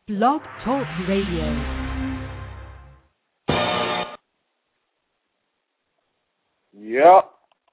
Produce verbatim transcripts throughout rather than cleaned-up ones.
Blog Talk Radio. Yep.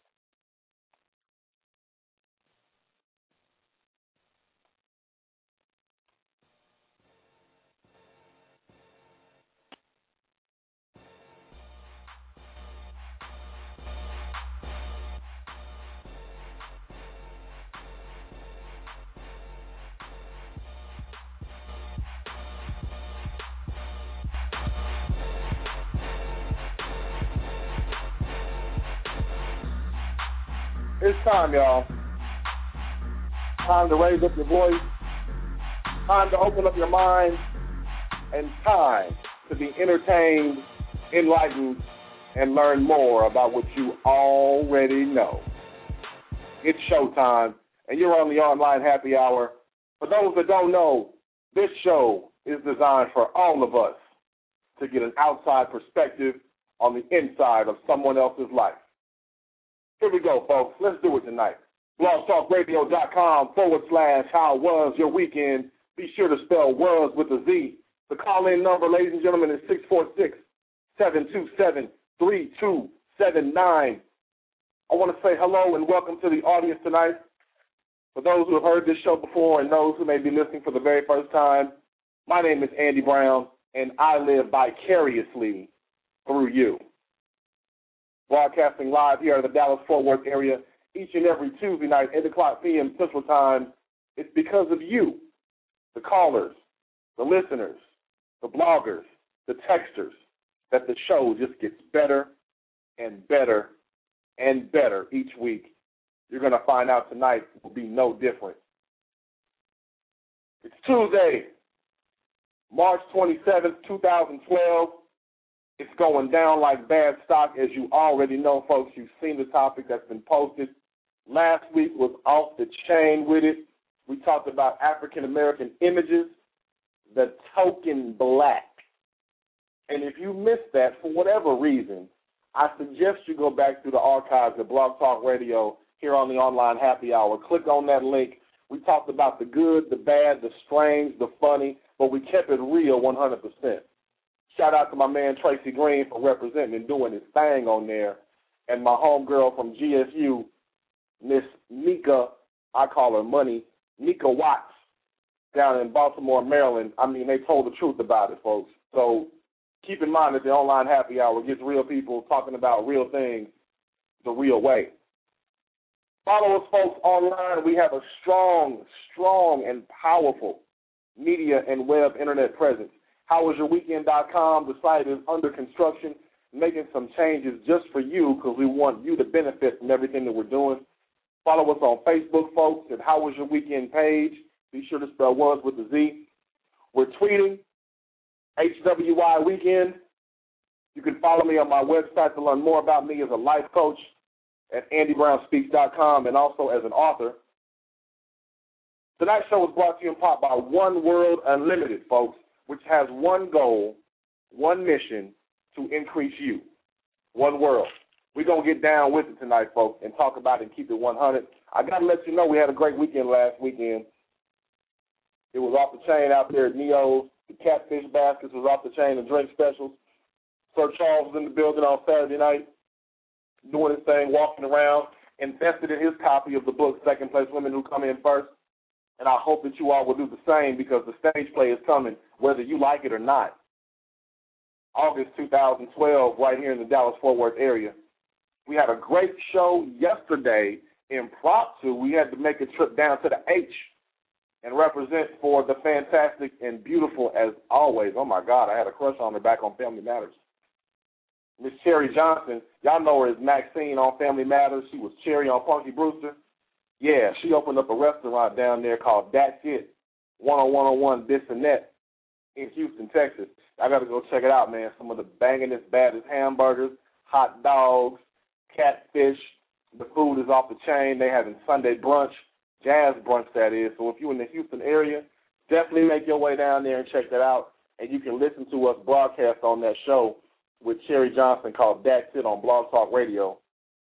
It's time, y'all. Time to raise up your voice. Time to open up your mind. And time to be entertained, enlightened, and learn more about what you already know. It's showtime, and you're on the online happy hour. For those that don't know, this show is designed for all of us to get an outside perspective on the inside of someone else's life. Here we go, folks. Let's do it tonight. blogtalkradio.com forward slash how was your weekend. Be sure to spell was with a Z. The call-in number, ladies and gentlemen, is six four six, seven two seven, three two seven nine. I want to say hello and welcome to the audience tonight. For those who have heard this show before and those who may be listening for the very first time, my name is Andy Brown, and I live vicariously through you. Broadcasting live here in the Dallas-Fort Worth area each and every Tuesday night, eight o'clock p.m. Central Time. It's because of you, the callers, the listeners, the bloggers, the texters, that the show just gets better and better and better each week. You're going to find out tonight will be no different. It's Tuesday, March twenty-seventh, twenty twelve. It's going down like bad stock, as you already know, folks. You've seen the topic that's been posted. Last week was off the chain with it. We talked about African-American images, the token black. And if you missed that for whatever reason, I suggest you go back through the archives of Blog Talk Radio here on the online happy hour. Click on that link. We talked about the good, the bad, the strange, the funny, but we kept it real one hundred percent. Shout out to my man Tracy Green for representing and doing his thing on there. And my homegirl from G S U, Miss Nika, I call her Money, Nika Watts, down in Baltimore, Maryland. I mean, they told the truth about it, folks. So keep in mind that the online happy hour gets real people talking about real things the real way. Follow us, folks, online. We have a strong, strong, and powerful media and web internet presence. how was your weekend dot com, the site is under construction, making some changes just for you because we want you to benefit from everything that we're doing. Follow us on Facebook, folks, at How Was Your Weekend page. Be sure to spell was with a Z. We're tweeting, H W Y Weekend. You can follow me on my website to learn more about me as a life coach at andy brown speaks dot com and also as an author. Tonight's show was brought to you in part by One World Unlimited, folks, which has one goal, one mission, to increase you. One world. We're going to get down with it tonight, folks, and talk about it and keep it one hundred. I got to let you know we had a great weekend last weekend. It was off the chain out there at Neo's. The catfish baskets was off the chain, the drink specials. Sir Charles was in the building on Saturday night doing his thing, walking around, invested in his copy of the book, Second Place Women Who Come In First. And I hope that you all will do the same because the stage play is coming, whether you like it or not. August two thousand twelve, right here in the Dallas-Fort Worth area. We had a great show yesterday, impromptu. We had to make a trip down to the H and represent for the fantastic and beautiful, as always. Oh, my God, I had a crush on her back on Family Matters. Miss Cherry Johnson, y'all know her as Maxine on Family Matters. She was Cherry on Punky Brewster. Yeah, she opened up a restaurant down there called That's It, one oh one oh one This and That in Houston, Texas. I got to go check it out, man. Some of the bangingest, baddest hamburgers, hot dogs, catfish. The food is off the chain. They having Sunday brunch, jazz brunch, that is. So if you're in the Houston area, definitely make your way down there and check that out. And you can listen to us broadcast on that show with Cherry Johnson called That's It on Blog Talk Radio.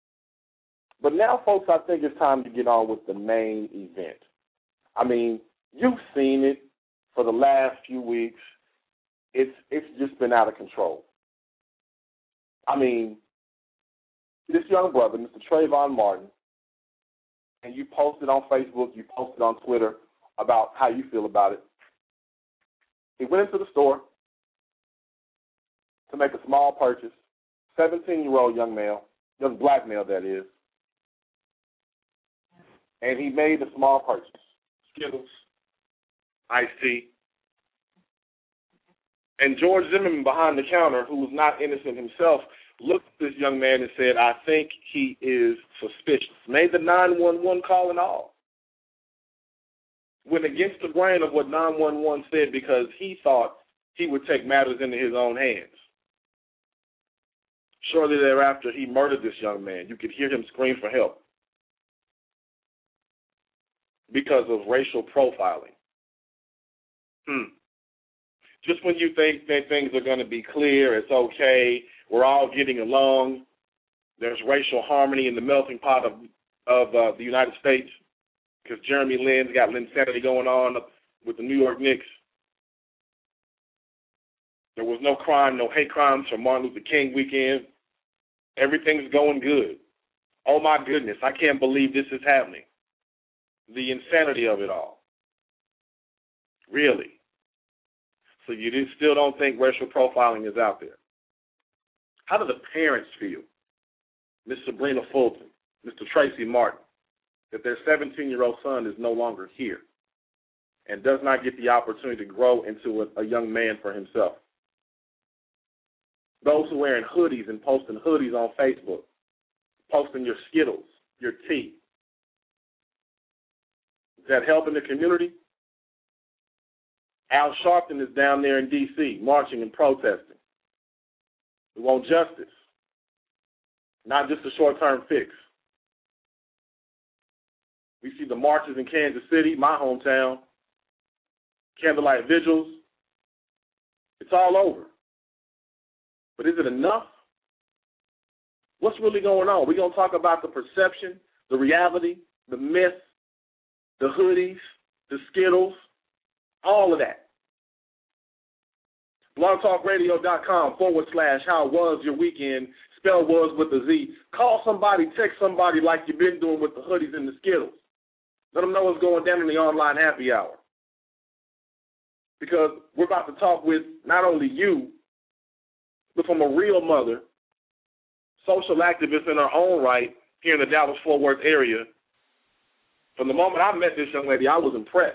But now, folks, I think it's time to get on with the main event. I mean, you've seen it for the last few weeks, it's it's just been out of control. I mean, this young brother, Mister Trayvon Martin, and you posted on Facebook, you posted on Twitter about how you feel about it. He went into the store to make a small purchase, seventeen-year-old young male, young black male that is, and he made a small purchase, Skittles, iced tea. And George Zimmerman behind the counter, who was not innocent himself, looked at this young man and said, I think he is suspicious. Made the nine one one call and all. Went against the grain of what nine one one said because he thought he would take matters into his own hands. Shortly thereafter, he murdered this young man. You could hear him scream for help because of racial profiling. Hmm. Just when you think that things are going to be clear, it's okay, we're all getting along, there's racial harmony in the melting pot of, of uh, the United States, because Jeremy Lin's got Linsanity going on with the New York Knicks. There was no crime, no hate crimes for Martin Luther King weekend. Everything's going good. Oh, my goodness, I can't believe this is happening. The insanity of it all. Really? So you still don't think racial profiling is out there? How do the parents feel, Miss Sabrina Fulton, Mister Tracy Martin, that their seventeen-year-old son is no longer here and does not get the opportunity to grow into a, a young man for himself? Those who are wearing hoodies and posting hoodies on Facebook, posting your Skittles, your tea, is that helping the community? Al Sharpton is down there in D C marching and protesting. We want justice, not just a short-term fix. We see the marches in Kansas City, my hometown, candlelight vigils. It's all over. But is it enough? What's really going on? We're going to talk about the perception, the reality, the myth, the hoodies, the Skittles, all of that. blogtalkradio.com forward slash how was your weekend, spell was with a Z. Call somebody, text somebody like you've been doing with the hoodies and the Skittles. Let them know what's going down in the online happy hour. Because we're about to talk with not only you, but from a real mother, social activist in her own right here in the Dallas-Fort Worth area. From the moment I met this young lady, I was impressed.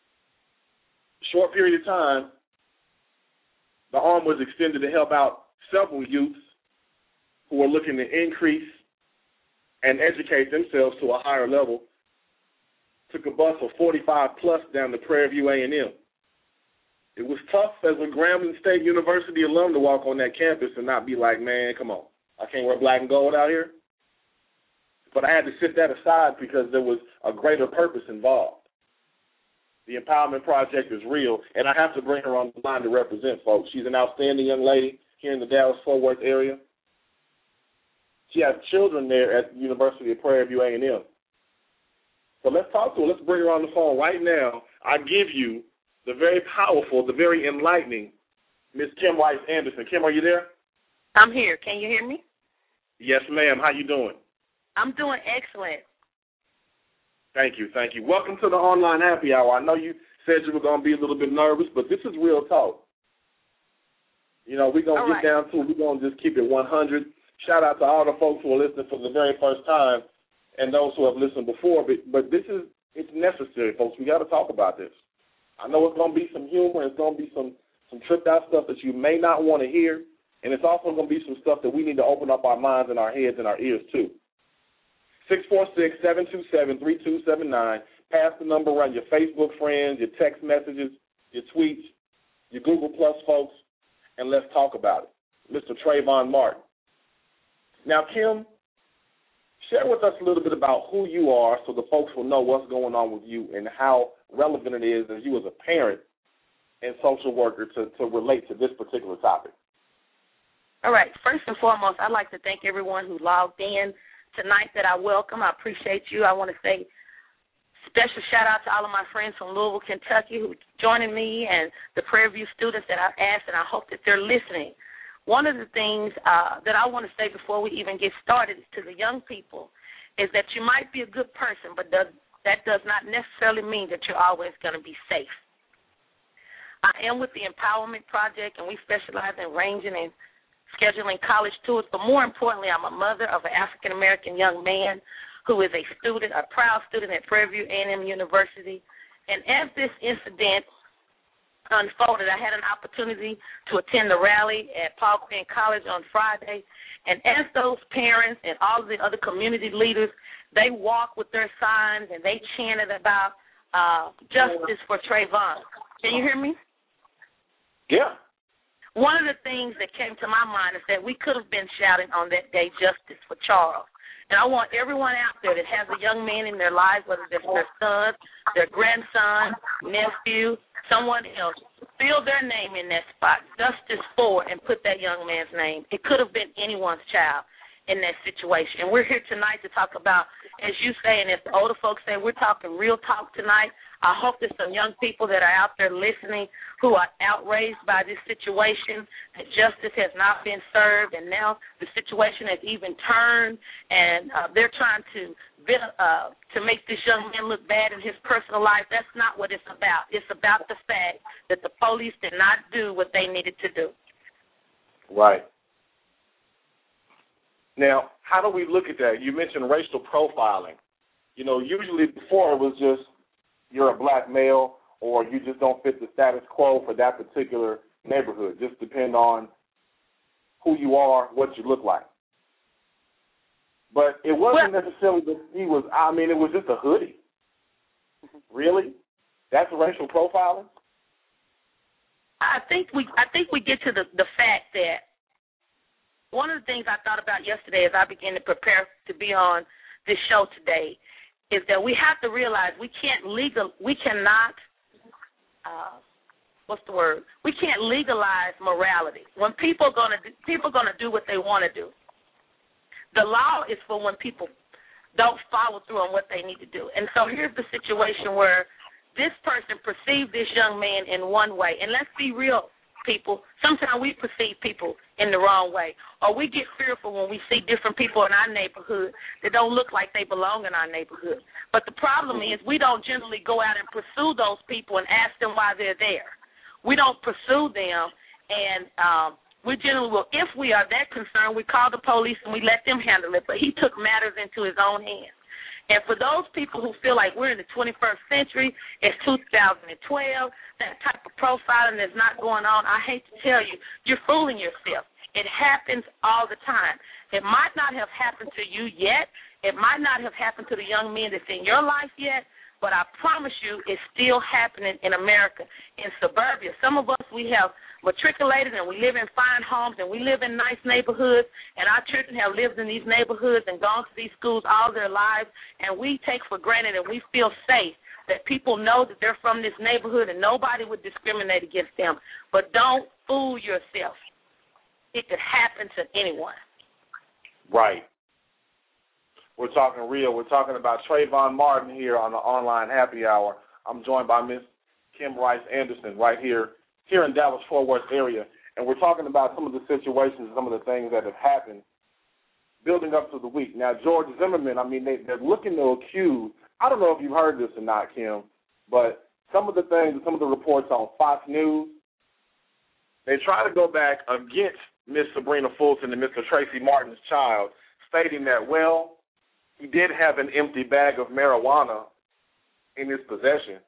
Short period of time, the arm was extended to help out several youths who are looking to increase and educate themselves to a higher level. Took a bus of forty-five plus down to Prairie View A and M. It was tough as a Grambling State University alum to walk on that campus and not be like, man, come on, I can't wear black and gold out here. But I had to sit that aside because there was a greater purpose involved. The Empowerment Project is real, and I have to bring her on the line to represent folks. She's an outstanding young lady here in the Dallas-Fort Worth area. She has children there at the University of Prairie View A and M. So let's talk to her. Let's bring her on the phone right now. I give you the very powerful, the very enlightening Miss Kim Rice Anderson. Kim, are you there? I'm here. Can you hear me? Yes, ma'am. How you doing? I'm doing excellent. Thank you, thank you. Welcome to the online happy hour. I know you said you were going to be a little bit nervous, but this is real talk. You know, we're going to get right down to it. We're going to just keep it one hundred. Shout out to all the folks who are listening for the very first time and those who have listened before. But, but this is, it's necessary, folks. We got to talk about this. I know it's going to be some humor. It's going to be some, some tripped out stuff that you may not want to hear. And it's also going to be some stuff that we need to open up our minds and our heads and our ears to. six four six, seven two seven, three two seven nine. Pass the number around your Facebook friends, your text messages, your tweets, your Google Plus folks, and let's talk about it. Mister Trayvon Martin. Now, Kim, share with us a little bit about who you are so the folks will know what's going on with you and how relevant it is as you as a parent and social worker to, to relate to this particular topic. All right. First and foremost, I'd like to thank everyone who logged in tonight that I welcome. I appreciate you. I want to say Special shout-out to all of my friends from Louisville, Kentucky who are joining me and the Prairie View students that I've asked, and I hope that they're listening. One of the things uh, that I want to say before we even get started to the young people is that you might be a good person, but does, that does not necessarily mean that you're always going to be safe. I am with the Empowerment Project, and we specialize in arranging and scheduling college tours, but more importantly, I'm a mother of an African-American young man who is a student, a proud student at Prairie View A and M University. And as this incident unfolded, I had an opportunity to attend the rally at Paul Quinn College on Friday, and as those parents and all of the other community leaders, they walked with their signs and they chanted about uh, justice for Trayvon. Can you hear me? Yeah. One of the things that came to my mind is that we could have been shouting on that day, justice for Charles. And I want everyone out there that has a young man in their lives, whether it's their son, their grandson, nephew, someone else, fill their name in that spot, justice for, and put that young man's name. It could have been anyone's child in that situation. And we're here tonight to talk about, as you say, and as the older folks say, we're talking real talk tonight. I hope there's some young people that are out there listening who are outraged by this situation, that justice has not been served, and now the situation has even turned, and uh, they're trying to uh, to make this young man look bad in his personal life. That's not what it's about. It's about the fact that the police did not do what they needed to do. Right. Now, how do we look at that? You mentioned racial profiling. You know, usually before it was just you're a black male or you just don't fit the status quo for that particular neighborhood. Just depend on who you are, what you look like. But it wasn't well, necessarily that he was, I mean, it was just a hoodie. Really? That's racial profiling? I think we I think we get to the, the fact that one of the things I thought about yesterday as I began to prepare to be on this show today is that we have to realize we can't legal, we cannot, uh, what's the word? We can't legalize morality. When people are gonna do, people are gonna do what they want to do. The law is for when people don't follow through on what they need to do. And so here's the situation where this person perceived this young man in one way, and let's be real, people. Sometimes we perceive people in the wrong way, or we get fearful when we see different people in our neighborhood that don't look like they belong in our neighborhood. But the problem is we don't generally go out and pursue those people and ask them why they're there. We don't pursue them, and um, we generally will, if we are that concerned, we call the police and we let them handle it. But he took matters into his own hands. And for those people who feel like we're in the twenty-first century, it's two thousand twelve, that type of profiling is not going on, I hate to tell you, you're fooling yourself. It happens all the time. It might not have happened to you yet. It might not have happened to the young men that's in your life yet, but I promise you it's still happening in America, in suburbia. Some of us, we have matriculated and we live in fine homes and we live in nice neighborhoods, and our children have lived in these neighborhoods and gone to these schools all their lives, and we take for granted and we feel safe that people know that they're from this neighborhood and nobody would discriminate against them. But don't fool yourself. It could happen to anyone. Right. We're talking real. We're talking about Trayvon Martin here on the Online Happy Hour. I'm joined by Miss Kim Rice Anderson right here, here in Dallas-Fort Worth area, and we're talking about some of the situations, some of the things that have happened building up to the week. Now, George Zimmerman, I mean, they, they're looking to accuse, I don't know if you've heard this or not, Kim, but some of the things, some of the reports on Fox News, they try to go back against Miss Sabrina Fulton and Mister Tracy Martin's child, stating that, well, he did have an empty bag of marijuana in his possession.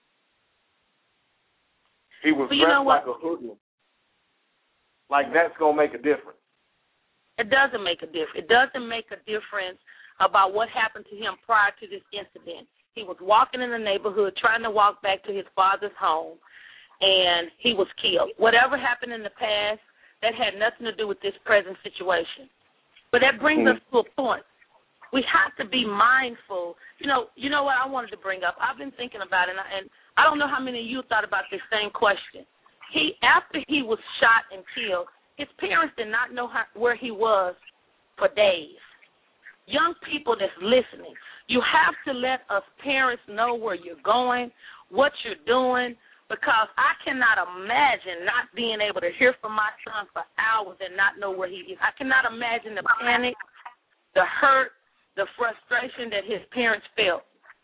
He was well, dressed like a hoodlum. Like that's going to make a difference. It doesn't make a difference. It doesn't make a difference about what happened to him prior to this incident. He was walking in the neighborhood trying to walk back to his father's home, and he was killed. Whatever happened in the past, that had nothing to do with this present situation. But that brings mm-hmm. us to a point. We have to be mindful. You know, you know what I wanted to bring up? I've been thinking about it, and I, and I don't know how many of you thought about this same question. He, after he was shot and killed, his parents did not know how, where he was for days. Young people that's listening, You have to let us parents know where you're going, what you're doing, because I cannot imagine not being able to hear from my son for hours and not know where he is. I cannot imagine the panic, the hurt, the frustration that his parents felt.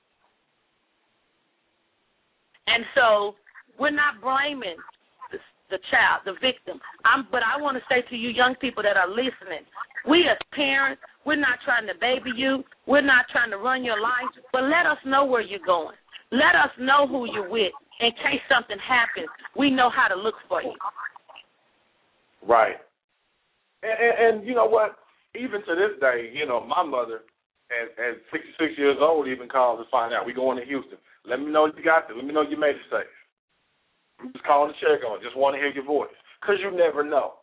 And so we're not blaming the, the child, the victim. I'm, but I want to say to you young people that are listening, we as parents, we're not trying to baby you. We're not trying to run your life, but let us know where you're going. Let us know who you're with. In case something happens, we know how to look for you. Right. And, and, and you know what? Even to this day, you know, my mother at, at sixty-six years old even calls to find out. We going to Houston. Let me know you got this. Let me know you made it safe. I'm just calling to check on. Just want to hear your voice. Because you never know.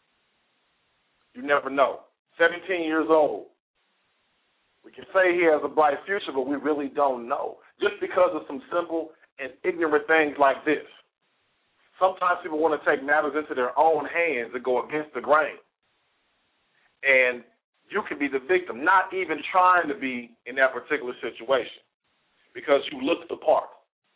You never know. seventeen years old. We can say he has a bright future, but we really don't know. Just because of some simple and ignorant things like this. Sometimes people want to take matters into their own hands and go against the grain. And you can be the victim, not even trying to be in that particular situation because you look the part.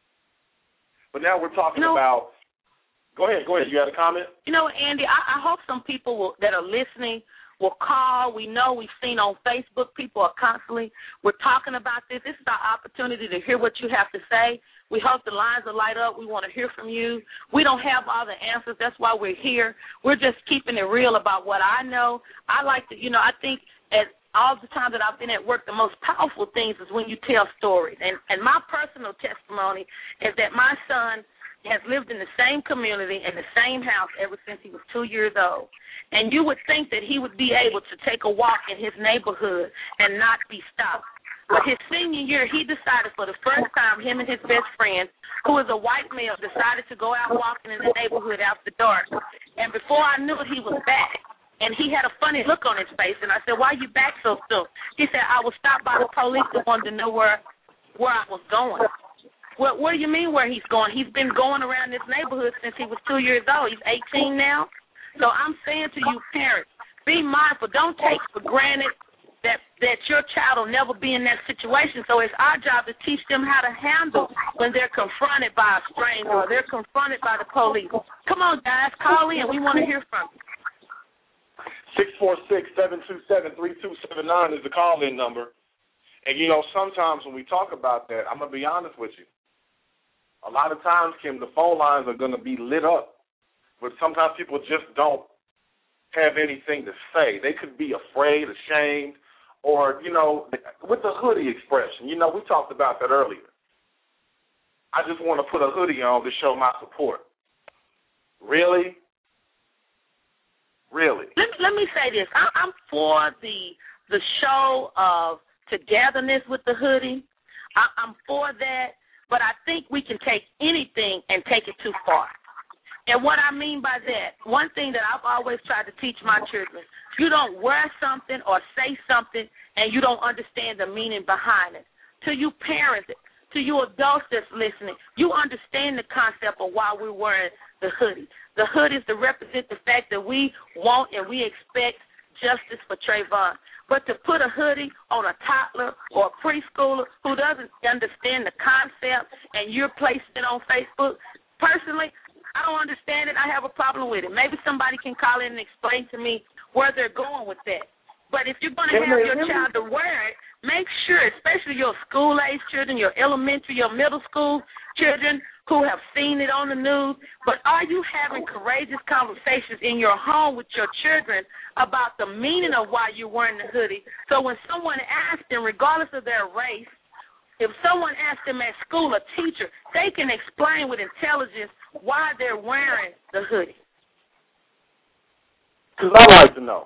But now we're talking you know, about – go ahead, go ahead. You had a comment? You know, Andy, I, I hope some people will, that are listening will call. We know we've seen on Facebook people are constantly – we're talking about this. This is our opportunity to hear what you have to say. We hope the lines will light up. We want to hear from you. We don't have all the answers. That's why we're here. We're just keeping it real about what I know. I like to, you know, I think at all the time that I've been at work, the most powerful things is when you tell stories. And, and my personal testimony is that my son has lived in the same community, in the same house ever since he was two years old. And you would think that he would be able to take a walk in his neighborhood and not be stopped. But his senior year, he decided for the first time, him and his best friend, who is a white male, decided to go out walking in the neighborhood after dark. And before I knew it, he was back. And he had a funny look on his face. And I said, why are you back so soon? He said, I was stopped by the police and wanted to know where, where I was going. Well, what do you mean where he's going? He's been going around this neighborhood since he was two years old. He's eighteen now. So I'm saying to you parents, be mindful. Don't take for granted that that your child will never be in that situation. So it's our job to teach them how to handle when they're confronted by a stranger or they're confronted by the police. Come on, guys, call in. We want to hear from you. six four six, seven two seven, three two seven nine is the call-in number. And, you know, sometimes when we talk about that, I'm going to be honest with you. A lot of times, Kim, the phone lines are going to be lit up, but sometimes people just don't have anything to say. They could be afraid, ashamed, or, you know, with the hoodie expression. You know, we talked about that earlier. I just want to put a hoodie on to show my support. Really? Really? Let me, let me say this. I, I'm for the the show of togetherness with the hoodie. I, I'm for that, but I think we can take anything and take it too far. And what I mean by that, one thing that I've always tried to teach my children, you don't wear something or say something and you don't understand the meaning behind it. To you parents, to you adults that's listening, you understand the concept of why we're wearing the hoodie. The hoodie is to represent the fact that we want and we expect justice for Trayvon. But to put a hoodie on a toddler or a preschooler who doesn't understand the concept and you're placing it on Facebook, personally, I don't understand it. I have a problem with it. Maybe somebody can call in and explain to me where they're going with that. But if you're going to have your child to wear it, make sure, especially your school-age children, your elementary, your middle school children who have seen it on the news, but are you having courageous conversations in your home with your children about the meaning of why you're wearing the hoodie? So when someone asks them, regardless of their race, if someone asks them at school, a teacher, they can explain with intelligence why they're wearing the hoodie. Because I like to know.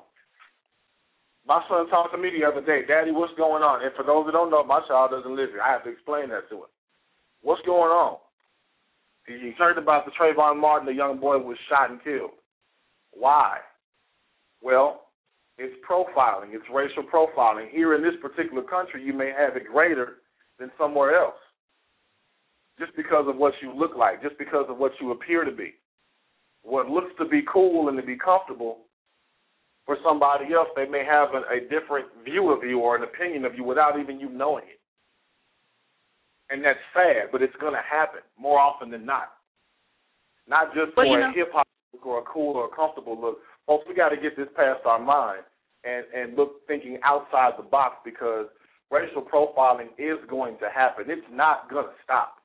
My son talked to me the other day, Daddy, what's going on? And for those that don't know, my child doesn't live here. I have to explain that to him. What's going on? He heard about the Trayvon Martin, the young boy was shot and killed. Why? Well, it's profiling. It's racial profiling. Here in this particular country, you may have it greater than somewhere else just because of what you look like, just because of what you appear to be. What looks to be cool and to be comfortable, for somebody else, they may have a, a different view of you or an opinion of you without even you knowing it. And that's sad, but it's going to happen more often than not. Not just for well, a hip-hop look or a cool or a comfortable look. Folks, we got to get this past our mind and, and look thinking outside the box, because racial profiling is going to happen. It's not going to stop.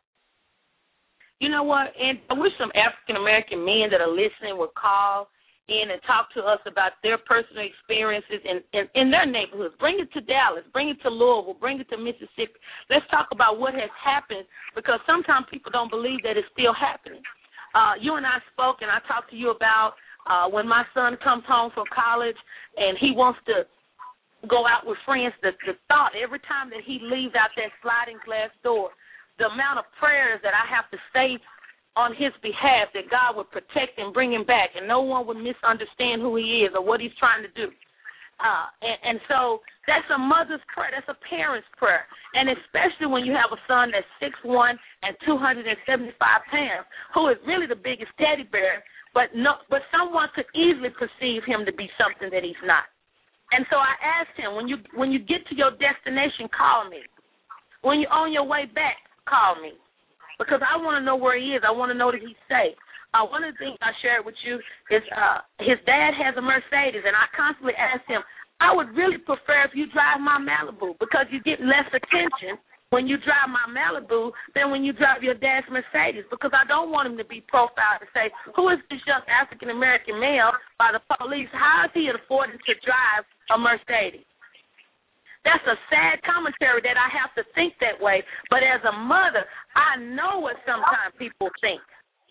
You know what? And I wish some African-American men that are listening would call in and talk to us about their personal experiences in, in, in their neighborhoods. Bring it to Dallas. Bring it to Louisville. Bring it to Mississippi. Let's talk about what has happened, because sometimes people don't believe that it's still happening. Uh, you and I spoke, and I talked to you about uh, when my son comes home from college and he wants to go out with friends, the, the thought every time that he leaves out that sliding glass door, the amount of prayers that I have to say on his behalf that God would protect and bring him back, and no one would misunderstand who he is or what he's trying to do. Uh, and, and so that's a mother's prayer. That's a parent's prayer. And especially when you have a son that's six one and two hundred seventy-five pounds, who is really the biggest teddy bear, but no, but someone could easily perceive him to be something that he's not. And so I asked him, when you when you get to your destination, call me. When you're on your way back, call me. Because I want to know where he is. I want to know that he's safe. Uh, one of the things I shared with you is uh, his dad has a Mercedes, and I constantly ask him, I would really prefer if you drive my Malibu, because you get less attention when you drive my Malibu than when you drive your dad's Mercedes, because I don't want him to be profiled and say, who is this young African-American male by the police? How is he affording to drive a Mercedes? That's a sad commentary that I have to think that way. But as a mother, I know what sometimes people think.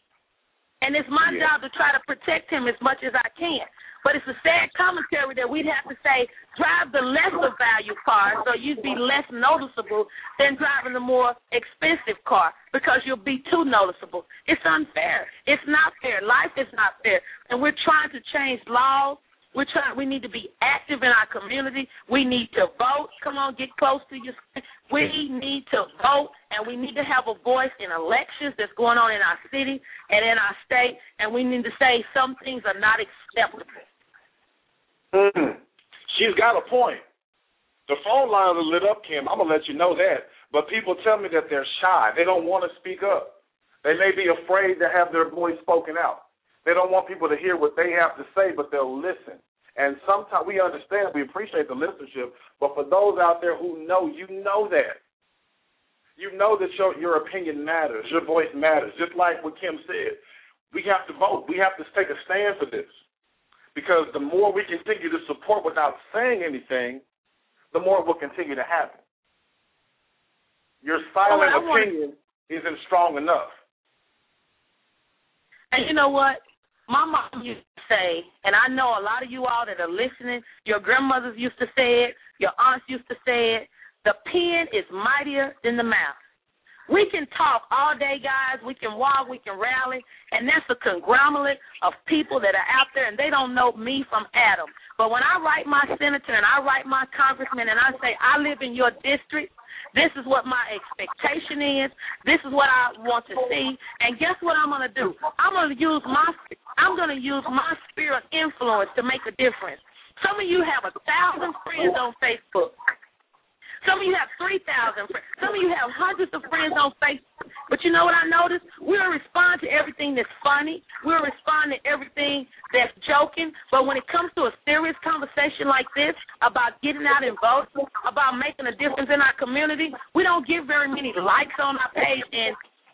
And it's my yeah. job to try to protect him as much as I can. But it's a sad commentary that we'd have to say, drive the lesser value car so you'd be less noticeable than driving the more expensive car, because you'll be too noticeable. It's unfair. It's not fair. Life is not fair. And we're trying to change laws. We're trying. We need to be active in our community. We need to vote. Come on, get close to your. We need to vote, and we need to have a voice in elections that's going on in our city and in our state. And we need to say some things are not acceptable. Mm. She's got a point. The phone lines are lit up, Kim. I'm gonna let you know that. But people tell me that they're shy. They don't want to speak up. They may be afraid to have their voice spoken out. They don't want people to hear what they have to say, but they'll listen. And sometimes we understand, we appreciate the listenership, but for those out there who know, you know that. You know that your, your opinion matters, your voice matters. Just like what Kim said, we have to vote. We have to take a stand for this. Because the more we continue to support without saying anything, the more it will continue to happen. Your silent oh, opinion wanna... isn't strong enough. And you know what? My mom used to say, and I know a lot of you all that are listening, your grandmothers used to say it, your aunts used to say it, the pen is mightier than the mouth. We can talk all day, guys. We can walk, we can rally, and that's a conglomerate of people that are out there, and they don't know me from Adam. But when I write my senator and I write my congressman and I say, I live in your district, this is what my expectation is. This is what I want to see. And guess what I'm going to do? I'm going to use my I'm going to use my sphere of influence to make a difference. Some of you have a thousand friends on Facebook. Some of you have three thousand friends. Some of you have hundreds of friends on Facebook. But you know what I noticed? We'll respond to everything that's funny. We'll respond to everything that's joking. But when it comes to a serious conversation like this about getting out and voting, about making a difference in our community, we don't get very many likes on our page, and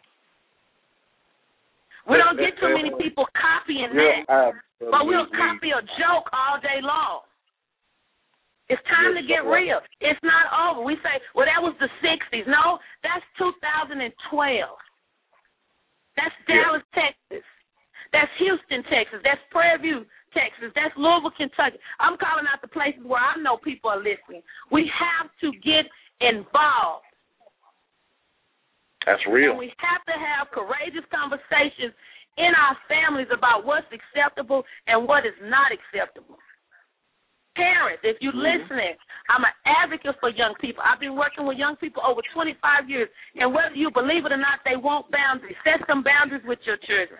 we don't get too many people copying that. But we'll copy a joke all day long. It's time to get real. It's not over. We say, well, that was the sixties. No, that's two thousand twelve. That's Dallas, yeah. Texas. That's Houston, Texas. That's Prairie View, Texas. That's Louisville, Kentucky. I'm calling out the places where I know people are listening. We have to get involved. That's real. And we have to have courageous conversations in our families about what's acceptable and what is not acceptable. Parents, if you're mm-hmm. listening, I'm an advocate for young people. I've been working with young people over twenty-five years, and whether you believe it or not, they want boundaries. Set some boundaries with your children.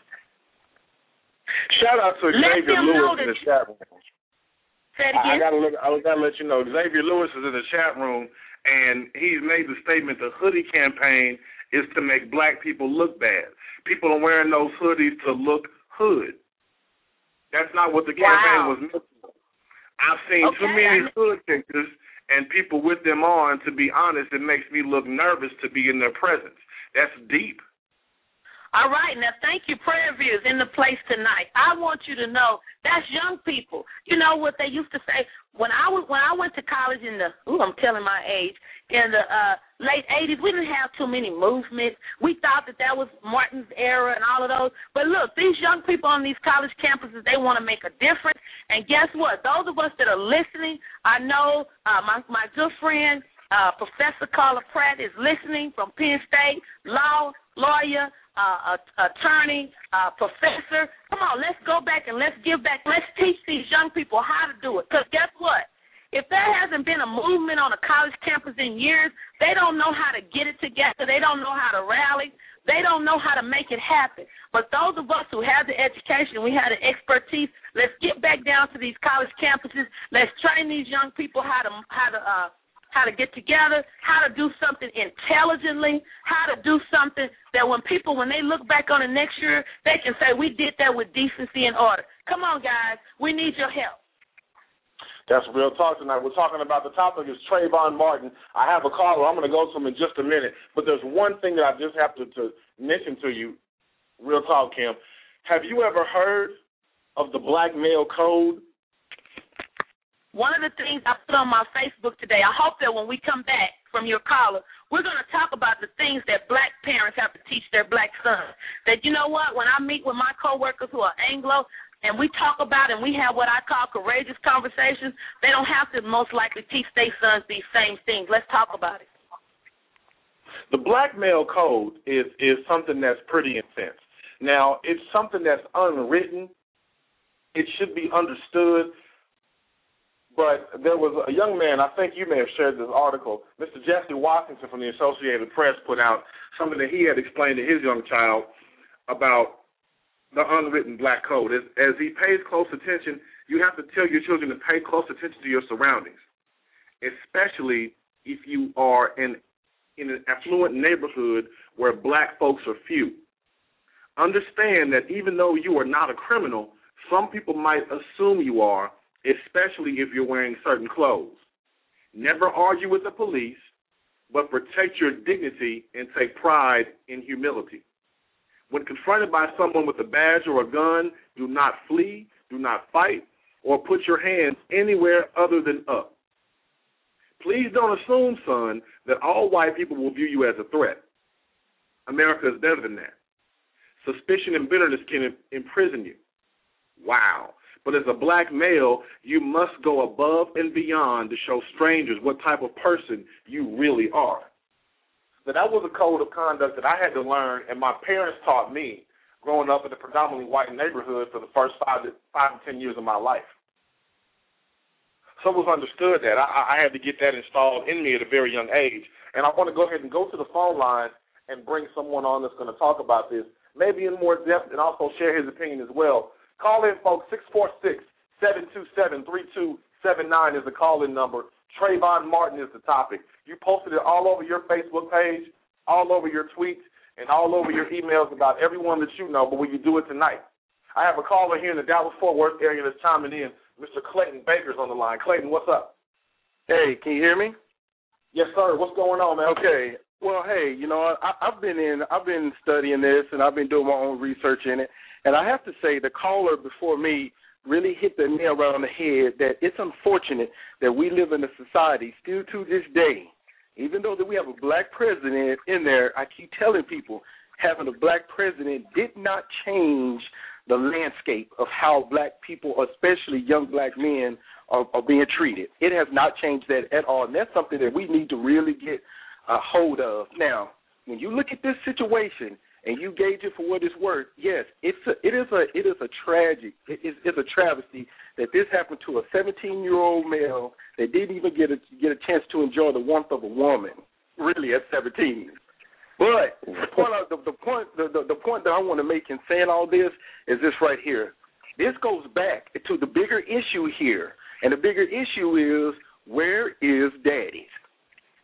Shout out to Xavier Lewis in the chat room. Say it again. I, I gotta look. I gotta let you know. Xavier Lewis is in the chat room, And he's made the statement the hoodie campaign is to make black people look bad. People are wearing those hoodies to look hood. That's not what the campaign wow. was meant for. I've seen okay, too many I... hood pictures and people with them on. To be honest, it makes me look nervous to be in their presence. That's deep. All right, now thank you, Prayer View is in the place tonight. I want you to know that's young people. You know what they used to say when I was when I went to college in the ooh, I'm telling my age in the uh, late eighties. We didn't have too many movements. We thought that that was Martin's era and all of those. But look, these young people on these college campuses, they want to make a difference. And guess what? Those of us that are listening, I know uh, my my good friend uh, Professor Carla Pratt is listening from Penn State, law lawyer. Uh, attorney, uh, professor. Come on, let's go back and let's give back. Let's teach these young people how to do it. Because guess what? If there hasn't been a movement on a college campus in years, they don't know how to get it together. They don't know how to rally. They don't know how to make it happen. But those of us who have the education, we have the expertise, let's get back down to these college campuses. Let's train these young people how to how to uh, how to get together, how to do something intelligently, how to do something that when people, when they look back on it next year, they can say, we did that with decency and order. Come on, guys. We need your help. That's real talk tonight. We're talking about the topic is Trayvon Martin. I have a caller. I'm going to go to him in just a minute. But there's one thing that I just have to, to mention to you, real talk, Kim. Have you ever heard of the black male code? One of the things I put on my Facebook today, I hope that when we come back from your caller, we're going to talk about the things that black parents have to teach their black sons. That, you know what, when I meet with my coworkers who are Anglo and we talk about and we have what I call courageous conversations, they don't have to most likely teach their sons these same things. Let's talk about it. The black male code is, is something that's pretty intense. Now, it's something that's unwritten. It should be understood. But there was a young man, I think you may have shared this article, Mister Jesse Washington from the Associated Press put out something that he had explained to his young child about the unwritten black code. As, as he pays close attention, you have to tell your children to pay close attention to your surroundings, especially if you are in, in an affluent neighborhood where black folks are few. Understand that even though you are not a criminal, some people might assume you are, especially if you're wearing certain clothes. Never argue with the police, but protect your dignity and take pride in humility. When confronted by someone with a badge or a gun, do not flee, do not fight, or put your hands anywhere other than up. Please don't assume, son, that all white people will view you as a threat. America is better than that. Suspicion and bitterness can imprison you. Wow. But as a black male, you must go above and beyond to show strangers what type of person you really are. Now, that was a code of conduct that I had to learn, and my parents taught me growing up in a predominantly white neighborhood for the first five to, five to ten years of my life. So it was understood that. I, I had to get that installed in me at a very young age. And I want to go ahead and go to the phone line and bring someone on that's going to talk about this, maybe in more depth, and also share his opinion as well. Call in, folks. six four six, seven two seven, three two seven nine is the call-in number. Trayvon Martin is the topic. You posted it all over your Facebook page, all over your tweets, and all over your emails about everyone that you know, but will you do it tonight? I have a caller here in the Dallas-Fort Worth area that's chiming in. Mister Clayton Baker's on the line. Clayton, what's up? Hey, can you hear me? Yes, sir. What's going on, man? Okay. Well, hey, you know, I, I've been in, I've been studying this, and I've been doing my own research in it. And I have to say, the caller before me really hit the nail right on the head that it's unfortunate that we live in a society still to this day, even though that we have a black president in there, I keep telling people having a black president did not change the landscape of how black people, especially young black men, are, are being treated. It has not changed that at all, and that's something that we need to really get a hold of. Now, when you look at this situation and you gauge it for what it's worth, yes, it's a, it is a it is a tragic, it is it's a travesty that this happened to a seventeen-year-old male that didn't even get a get a chance to enjoy the warmth of a woman, really at seventeen. But the point the, the point the, the, the point that I want to make in saying all this is this right here. This goes back to the bigger issue here, and the bigger issue is, where is daddy?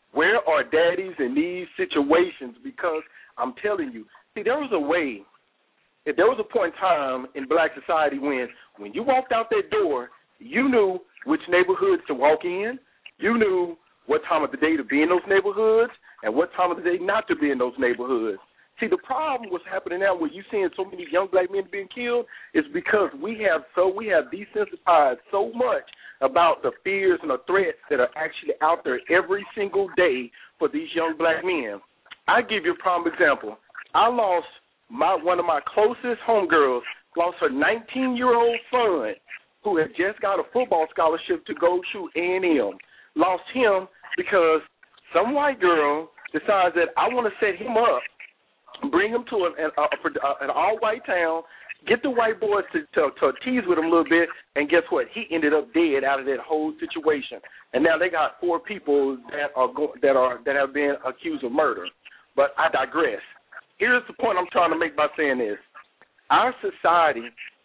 Where are daddies in these situations? Because I'm telling you, see, there was a way, if there was a point in time in black society when when you walked out that door, you knew which neighborhoods to walk in. You knew what time of the day to be in those neighborhoods and what time of the day not to be in those neighborhoods. See, the problem what's happening now where you're seeing so many young black men being killed is because we have so we have desensitized so much about the fears and the threats that are actually out there every single day for these young black men. I give you a prime example. I lost my one of my closest homegirls, lost her nineteen-year-old son who had just got a football scholarship to go to A and M. Lost him because some white girl decides that I want to set him up, bring him to an, a, a, an all-white town, get the white boys to, to, to tease with him a little bit, and guess what? He ended up dead out of that whole situation. And now they got four people that are go, that are that have been accused of murder. But I digress. Here's the point I'm trying to make by saying this. Our society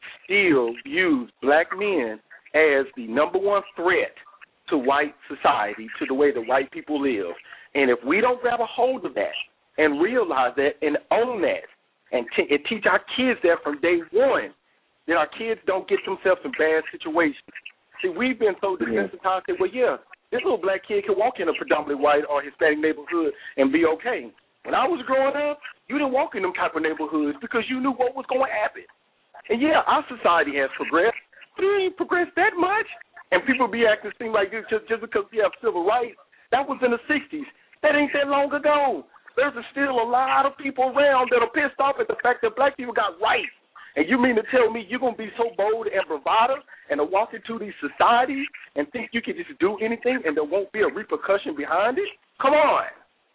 still views black men as the number one threat to white society, to the way the white people live. And if we don't grab a hold of that and realize that and own that and, t- and teach our kids that from day one, then our kids don't get themselves in bad situations. See, we've been so desensitized that, well, yeah, this little black kid can walk in a predominantly white or Hispanic neighborhood and be okay. When I was growing up, you didn't walk in them type of neighborhoods because you knew what was going to happen. And, yeah, our society has progressed, but it ain't progressed that much. And people be acting seem like this just, just because we have civil rights. That was in the sixties. That ain't that long ago. There's still a lot of people around that are pissed off at the fact that black people got rights. And you mean to tell me you're going to be so bold and bravado and to walk into these societies and think you can just do anything and there won't be a repercussion behind it? Come on.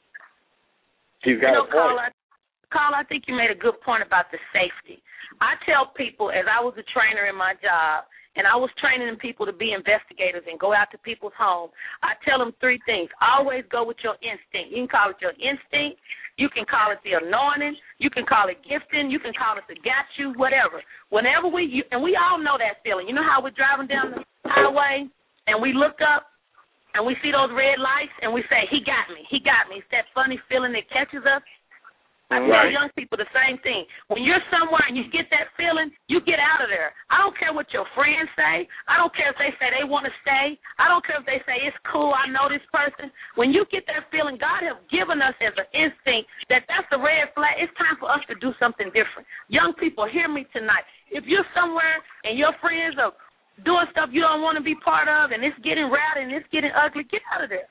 She's got you know, a point. Carl, I, Carl, I think you made a good point about the safety. I tell people, as I was a trainer in my job, and I was training people to be investigators and go out to people's homes, I tell them three things. Always go with your instinct. You can call it your instinct. You can call it the anointing. You can call it gifting. You can call it the got you, whatever. Whenever we, you, and we all know that feeling. You know how we're driving down the highway and we look up and we see those red lights and we say, he got me, he got me. It's that funny feeling that catches us. I tell right. young people the same thing. When you're somewhere and you get that feeling, you get out of there. I don't care what your friends say. I don't care if they say they want to stay. I don't care if they say it's cool, I know this person. When you get that feeling, God has given us as an instinct that that's the red flag. It's time for us to do something different. Young people, hear me tonight. If you're somewhere and your friends are doing stuff you don't want to be part of and it's getting rowdy and it's getting ugly, get out of there.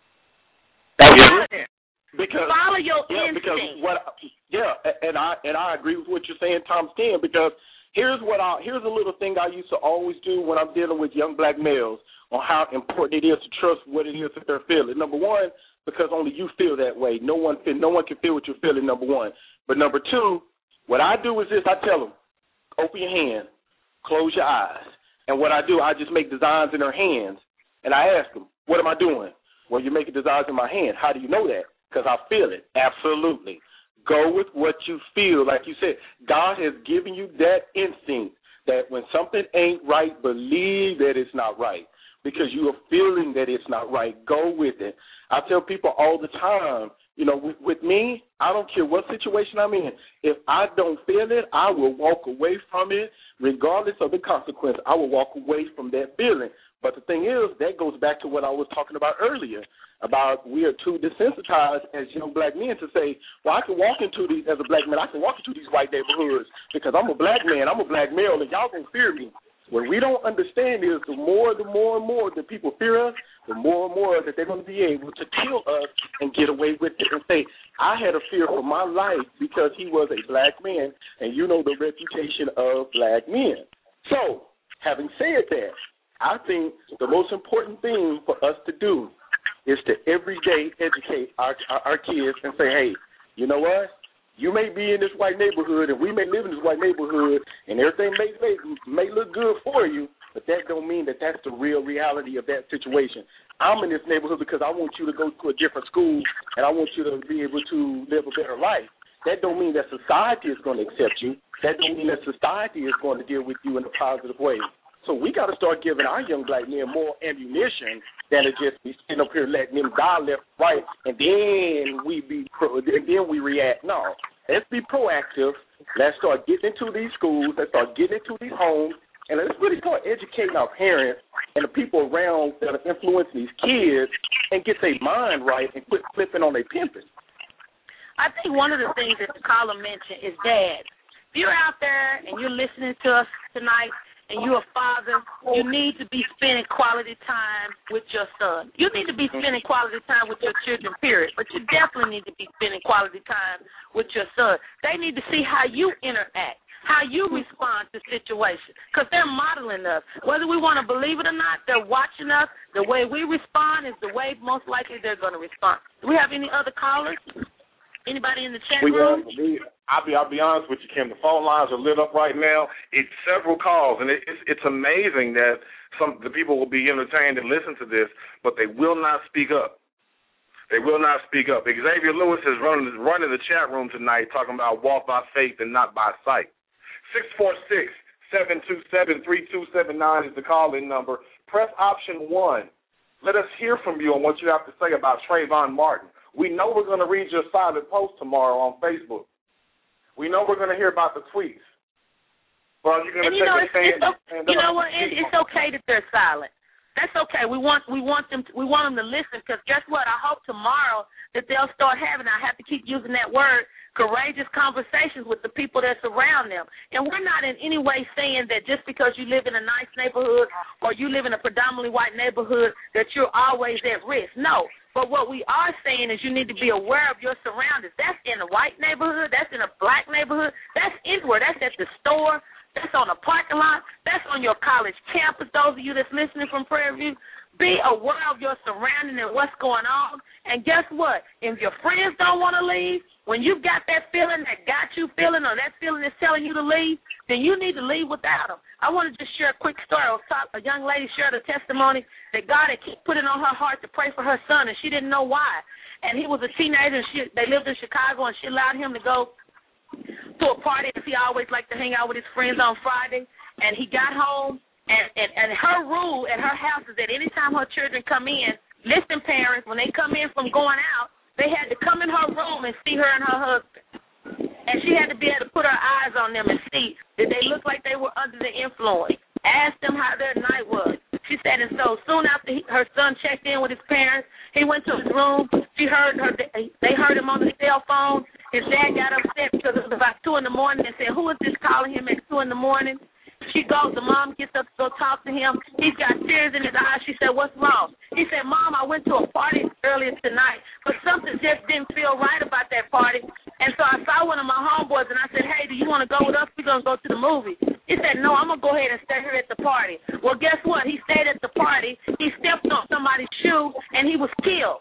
Get out of there. Because follow your yeah, instinct. because what yeah, and I and I agree with what you're saying, Tom Steen, because here's what I here's a little thing I used to always do when I'm dealing with young black males on how important it is to trust what it is that they're feeling. Number one, because only you feel that way. No one feel, no one can feel what you're feeling, number one. But number two, what I do is this, I tell them, open your hand, close your eyes. And what I do, I just make designs in their hands. And I ask them, what am I doing? Well, you're making designs in my hand. How do you know that? Because I feel it. Absolutely. Go with what you feel. Like you said, God has given you that instinct that when something ain't right, believe that it's not right because you are feeling that it's not right. Go with it. I tell people all the time, you know, with, with me, I don't care what situation I'm in. If I don't feel it, I will walk away from it regardless of the consequence. I will walk away from that feeling. But the thing is, that goes back to what I was talking about earlier, about we are too desensitized as young black men to say, well, I can walk into these, as a black man, I can walk into these white neighborhoods because I'm a black man, I'm a black male, and y'all gonna fear me. What we don't understand is the more, the more and more that people fear us, the more and more that they're going to be able to kill us and get away with it and say, I had a fear for my life because he was a black man, and you know the reputation of black men. So, having said that, I think the most important thing for us to do is to every day educate our, our, our kids and say, hey, you know what? You may be in this white neighborhood and we may live in this white neighborhood and everything may, may, may look good for you, but that don't mean that that's the real reality of that situation. I'm in this neighborhood because I want you to go to a different school and I want you to be able to live a better life. That don't mean that society is going to accept you. That don't mean that society is going to deal with you in a positive way. So we got to start giving our young black men more ammunition than to just be sitting up here letting them die left, right, and then we be pro, and then we react. No, let's be proactive. Let's start getting into these schools. Let's start getting into these homes, and let's really start educating our parents and the people around that are influencing these kids and get their mind right and quit flipping on their pimping. I think one of the things that the caller mentioned is dads. If you're out there and you're listening to us tonight, and you're a father, you need to be spending quality time with your son. You need to be spending quality time with your children, period. But you definitely need to be spending quality time with your son. They need to see how you interact, how you respond to situations, because they're modeling us. Whether we want to believe it or not, they're watching us. The way we respond is the way most likely they're going to respond. Do we have any other callers? Anybody in the chat we room? We, I'll be I'll be honest with you, Kim. The phone lines are lit up right now. It's several calls, and it, it's it's amazing that some the people will be entertained and listen to this, but they will not speak up. They will not speak up. Xavier Lewis is running running the chat room tonight, talking about walk by faith and not by sight. Six four six seven two seven three two seven nine is the call-in number. Press option one. Let us hear from you on what you have to say about Trayvon Martin. We know we're going to read your silent post tomorrow on Facebook. We know we're going to hear about the tweets. Well, you're going to you take know, a stand. It's, you know what? It, it's okay that they're silent. That's okay. We want we want them to, we want them to listen, because guess what? I hope tomorrow that they'll start having. I have to keep using that word. Courageous conversations with the people that surround them. And we're not in any way saying that just because you live in a nice neighborhood or you live in a predominantly white neighborhood that you're always at risk. No. But what we are saying is you need to be aware of your surroundings. That's in a white neighborhood. That's in a black neighborhood. That's anywhere. That's at the store. That's on a parking lot. That's on your college campus, those of you that's listening from Prairie View. Be aware of your surrounding and what's going on. And guess what? If your friends don't want to leave, when you've got that feeling that got you feeling or that feeling that's telling you to leave, then you need to leave without them. I want to just share a quick story. A young lady shared a testimony that God had put it on her heart to pray for her son, and she didn't know why. And he was a teenager, and she, they lived in Chicago, and she allowed him to go to a party, because he always liked to hang out with his friends on Friday. And he got home, and, and, and her rule at her house is that anytime her children come in, listen, parents, when they come in from going out, they had to come in her room and see her and her husband. And she had to be able to put her eyes on them and see did they look like they were under the influence. Ask them how their night was. She said, and so soon after he, her son checked in with his parents, he went to his room. She heard her. They heard him on the cell phone. His dad got upset because it was about two in the morning and said, "Who is this calling him at two in the morning?" She goes, the mom gets up to go talk to him. He's got tears in his eyes. She said, "What's wrong?" He said, "Mom, I went to a party earlier tonight, but something just didn't feel right about that party. And so I saw one of my homeboys, and I said, 'Hey, do you want to go with us? We're going to go to the movie.' He said, 'No, I'm going to go ahead and stay here at the party.' Well, guess what? He stayed at the party. He stepped on somebody's shoe, and he was killed.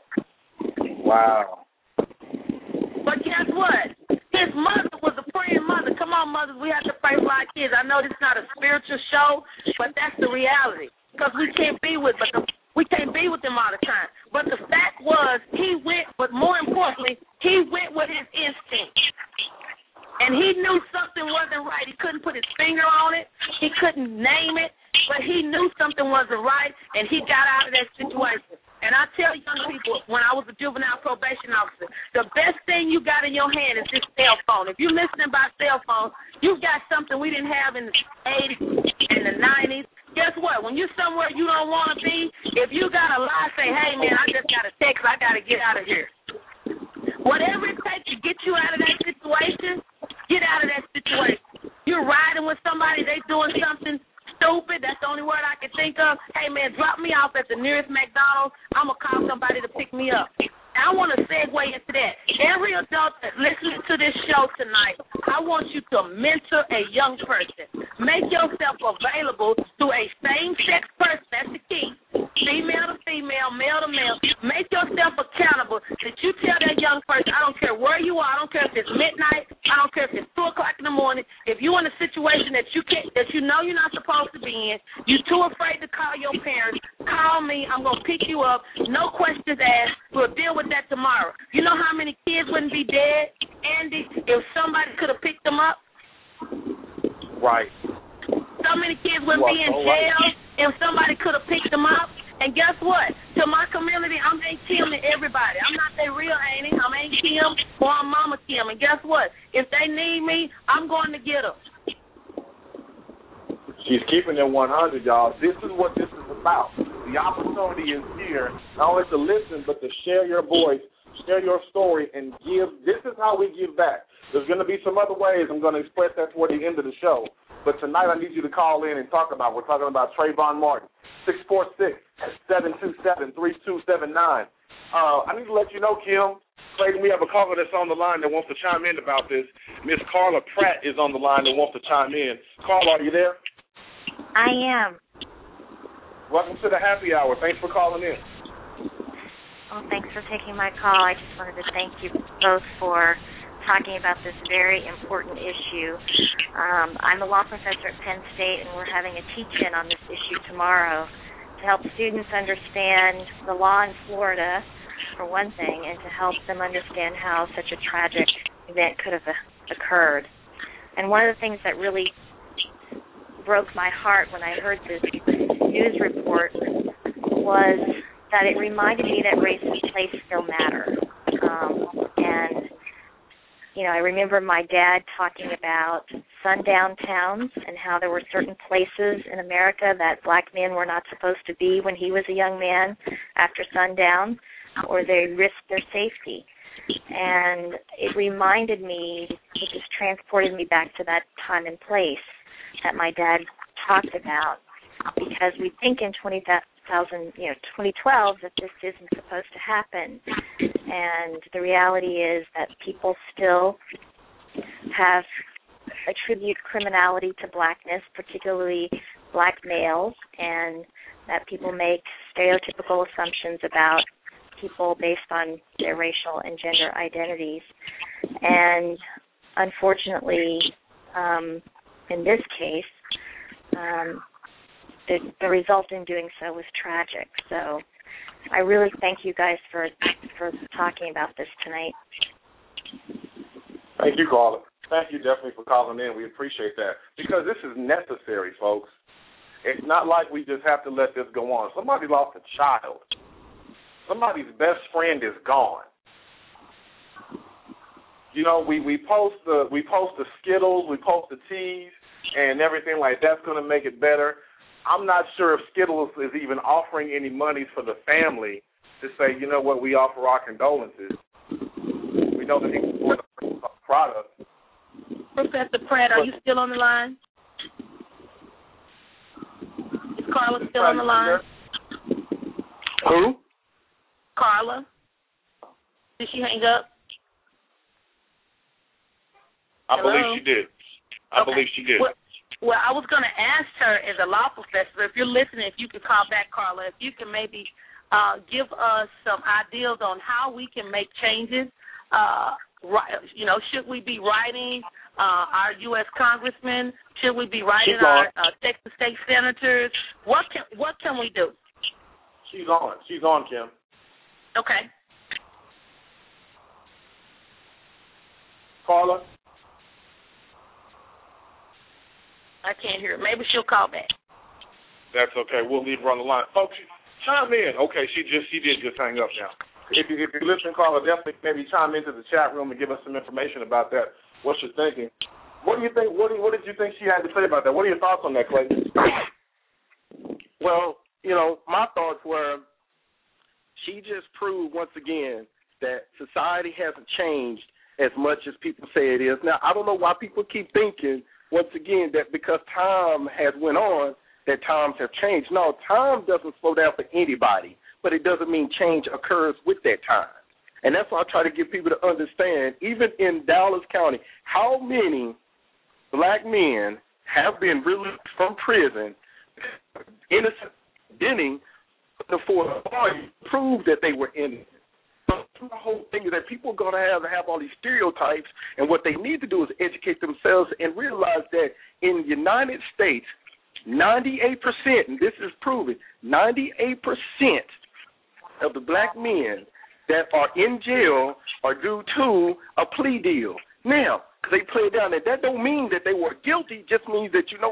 Wow. But guess what? His mother was a praying mother. Come on, mothers, we have to pray for our kids. I know this is not a spiritual show, but that's the reality, because we can't be with, but the, we can't be with them all the time. But the fact was, he went, but more importantly, he went with his instinct. And he knew something wasn't right. He couldn't put his finger on it. He couldn't name it, but he knew something wasn't right, and he got out of that situation. And I tell young people, when I was a juvenile probation officer, the best thing you got in your hand is this cell phone. If you're listening by cell phone, you've got something we didn't have in the eighties, in the nineties. Guess what? When you're somewhere you don't want to be, if you got a lie, say, "Hey, man, I just got a text. I got to get out of here." Whatever it takes to get you out of that situation, get out of that situation. You're riding with somebody, they doing something stupid, that's the only word I can think of. Hey, man, drop me off at the nearest McDonald's. I'm going to call somebody to pick me up. And I want to segue into that. Every adult that's listening to this show tonight, I want you to mentor a young person. Make yourself available to a same-sex person. That's the key. Female to female, male to male. Make yourself accountable that you tell that young person, I don't care where you are, I don't care if it's midnight, I don't care if it's two o'clock in the morning. If you're in a situation that you can't, that you know you're not supposed to be in, you're too afraid to call your parents, call me, I'm going to pick you up, no questions asked, we'll deal with that tomorrow. You know how many kids wouldn't be dead, Andy, if somebody could have picked them up? Right. So many kids wouldn't be in jail if somebody could have picked them up. And guess what? To my community, I'm Aunt Kim to everybody. I'm not their real auntie. I'm Aunt Kim or I'm Mama Kim. And guess what? If they need me, I'm going to get them. She's keeping it one hundred, y'all. This is what this is about. The opportunity is here, not only to listen, but to share your voice, share your story, and give. This is how we give back. There's going to be some other ways. I'm going to express that toward the end of the show. But tonight I need you to call in and talk about. We're talking about Trayvon Martin, six four six, seven two seven, three two seven nine. Uh, I need to let you know, Kim, Clayton, we have a caller that's on the line that wants to chime in about this. Miss Carla Pratt is on the line that wants to chime in. Carla, are you there? I am. Welcome to the happy hour. Thanks for calling in. Well, thanks for taking my call. I just wanted to thank you both for talking about this very important issue. Um, I'm a law professor at Penn State, and we're having a teach-in on this issue tomorrow to help students understand the law in Florida, for one thing, and to help them understand how such a tragic event could have occurred. And one of the things that really broke my heart when I heard this news report was that it reminded me that race and place still matter. Um, and, you know, I remember my dad talking about sundown towns and how there were certain places in America that black men were not supposed to be when he was a young man after sundown, or they risked their safety. And it reminded me, it just transported me back to that time and place that my dad talked about, because we think in twenty thousand, you know, twenty twelve that this isn't supposed to happen, and the reality is that people still have attribute criminality to blackness, particularly black males, and that people make stereotypical assumptions about people based on their racial and gender identities. And unfortunately, um, in this case, um, the, the result in doing so was tragic. So I really thank you guys for for talking about this tonight. Thank you, Carla. Thank you definitely for calling in. We appreciate that, because this is necessary, folks. It's not like we just have to let this go on. Somebody lost a child. Somebody's best friend is gone. You know, we, we post the we post the Skittles, we post the teas, and everything like that's going to make it better. I'm not sure if Skittles is even offering any money for the family to say, you know what, we offer our condolences. We know that he can afford the product. Professor Pratt, are you still on the line? Is Carla still on the line? Who? Carla. Did she hang up? I Hello? believe she did. I okay. believe she did. Well, well, I was going to ask her as a law professor, if you're listening, if you could call back, Carla, if you can maybe uh, give us some ideas on how we can make changes. Uh, right, you know, should we be writing uh, our U S congressmen? Should we be writing our uh, Texas state senators? What can what can we do? She's on. She's on, Kim. Okay. Carla? I can't hear her. Maybe she'll call back. That's okay. We'll leave her on the line. Folks, chime in. Okay, she just she did just hang up now. If you if you're listening, Carla, definitely maybe chime into the chat room and give us some information about that. What you're thinking. What do you think? What do you, what did you think she had to say about that? What are your thoughts on that, Clayton? Well, you know, my thoughts were she just proved once again that society hasn't changed as much as people say it is. Now, I don't know why people keep thinking, once again, that because time has went on, that times have changed. No, time doesn't slow down for anybody, but it doesn't mean change occurs with that time. And that's why I try to get people to understand, even in Dallas County, how many black men have been released from prison, innocent, Denning, before the party proved that they were innocent. The whole thing is that people are going to have have all these stereotypes, and what they need to do is educate themselves and realize that in the United States, ninety-eight percent, and this is proven, ninety-eight percent of the black men that are in jail are due to a plea deal. Now, they play it down, and that don't mean that they were guilty, just means that, you know what,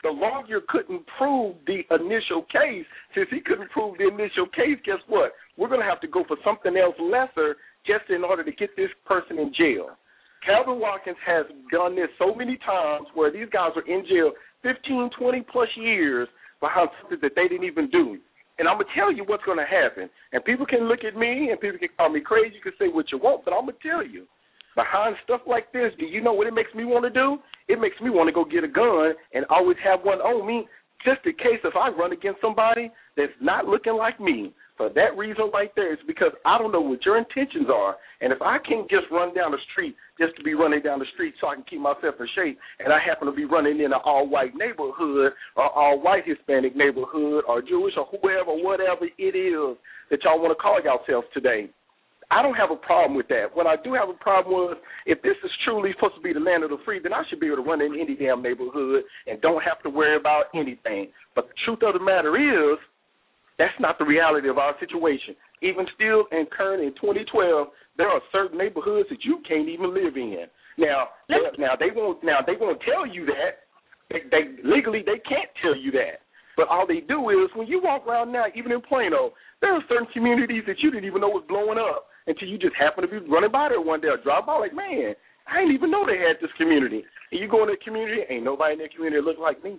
the lawyer couldn't prove the initial case. Since he couldn't prove the initial case, guess what? We're going to have to go for something else lesser just in order to get this person in jail. Calvin Watkins has done this so many times where these guys are in jail fifteen, twenty plus years behind something that they didn't even do. And I'm going to tell you what's going to happen. And people can look at me and people can call me crazy. You can say what you want, but I'm going to tell you. Behind stuff like this, do you know what it makes me want to do? It makes me want to go get a gun and always have one on me just in case if I run against somebody that's not looking like me. For that reason right there, it's because I don't know what your intentions are. And if I can't just run down the street just to be running down the street so I can keep myself in shape, and I happen to be running in an all-white neighborhood or all-white Hispanic neighborhood or Jewish or whoever, whatever it is that y'all want to call yourselves today, I don't have a problem with that. What I do have a problem with, if this is truly supposed to be the land of the free, then I should be able to run in any damn neighborhood and don't have to worry about anything. But the truth of the matter is, that's not the reality of our situation. Even still in current in twenty twelve, there are certain neighborhoods that you can't even live in. Now, now they won't. Now they won't tell you that. They, they legally they can't tell you that. But all they do is when you walk around now, even in Plano, there are certain communities that you didn't even know was blowing up until you just happen to be running by there one day or drive by like, man, I didn't even know they had this community. And you go in that community, ain't nobody in that community that looks like me.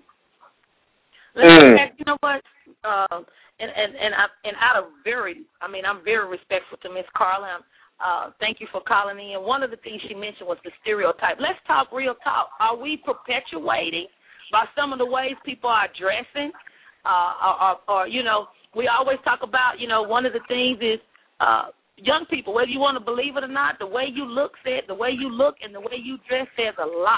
Mm. You know what? Uh, and and and, I, and out of very, I mean, I'm very respectful to Miss Carla. Uh, thank you for calling in. One of the things she mentioned was the stereotype. Let's talk real talk. Are we perpetuating by some of the ways people are dressing? Uh, or, or, or, you know, we always talk about, you know, one of the things is uh, young people, whether you want to believe it or not, the way you look says, the way you look and the way you dress says a lot.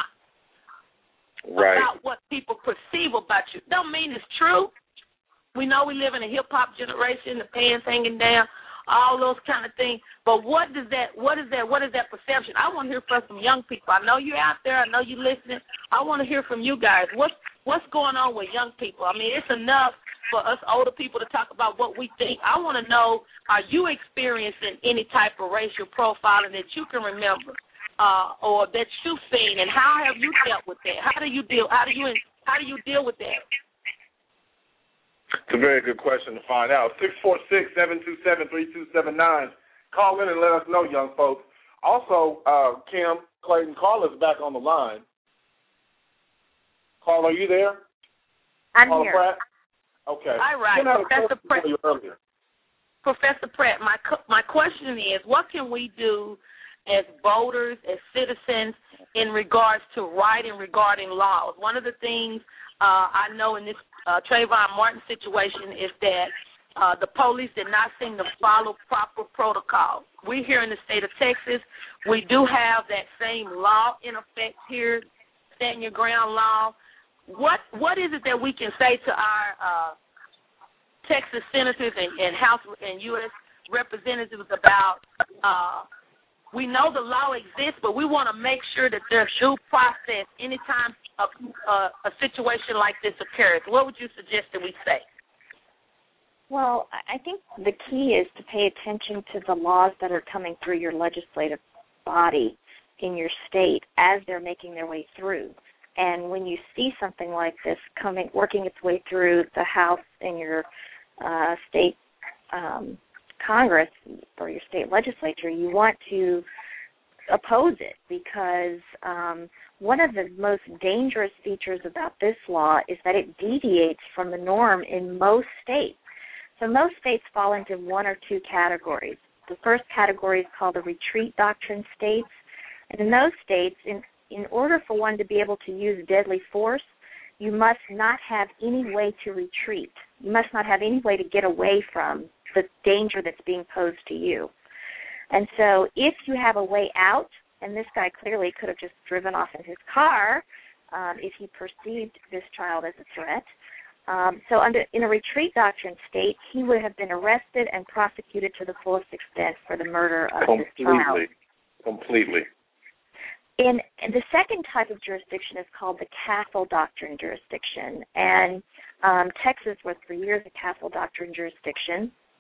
Right. About what people perceive about you. Don't mean it's true. We know we live in a hip-hop generation, the pants hanging down, all those kind of things. But what does that, what is that, what is that perception? I want to hear from some young people. I know you're out there. I know you're listening. I want to hear from you guys. What's, what's going on with young people? I mean, it's enough for us older people to talk about what we think. I want to know, are you experiencing any type of racial profiling that you can remember? Uh, or that you've seen, and how have you dealt with that? How do you deal? How do you how do you deal with that? It's a very good question to find out. Six four six seven two seven three two seven nine. Call in and let us know, young folks. Also, uh, Kim Clayton, Carla's back on the line. Carla, are you there? I'm Carla here. Pratt? Okay. All right, Professor Pratt. Professor Pratt, my my question is, what can we do as voters, as citizens, in regards to writing regarding laws? One of the things uh, I know in this uh, Trayvon Martin situation is that uh, the police did not seem to follow proper protocol. We here in the state of Texas, we do have that same law in effect here, stand your ground law. What What is it that we can say to our uh, Texas senators and, and House and U S representatives about uh, we know the law exists, but we want to make sure that there's due process anytime a, a, a situation like this occurs. What would you suggest that we say? Well, I think the key is to pay attention to the laws that are coming through your legislative body in your state as they're making their way through. And when you see something like this coming, working its way through the House and your uh, state um Congress or your state legislature, you want to oppose it because um, one of the most dangerous features about this law is that it deviates from the norm in most states. So most states fall into one or two categories. The first category is called the retreat doctrine states, and in those states, in, in order for one to be able to use deadly force, you must not have any way to retreat. You must not have any way to get away from the danger that's being posed to you. And so if you have a way out, and this guy clearly could have just driven off in his car um, if he perceived this child as a threat. Um, so under, in a retreat doctrine state, he would have been arrested and prosecuted to the fullest extent for the murder of Completely. his child. Completely. In, in the second type of jurisdiction is called the Castle Doctrine jurisdiction. And um, Texas was for years a Castle Doctrine jurisdiction.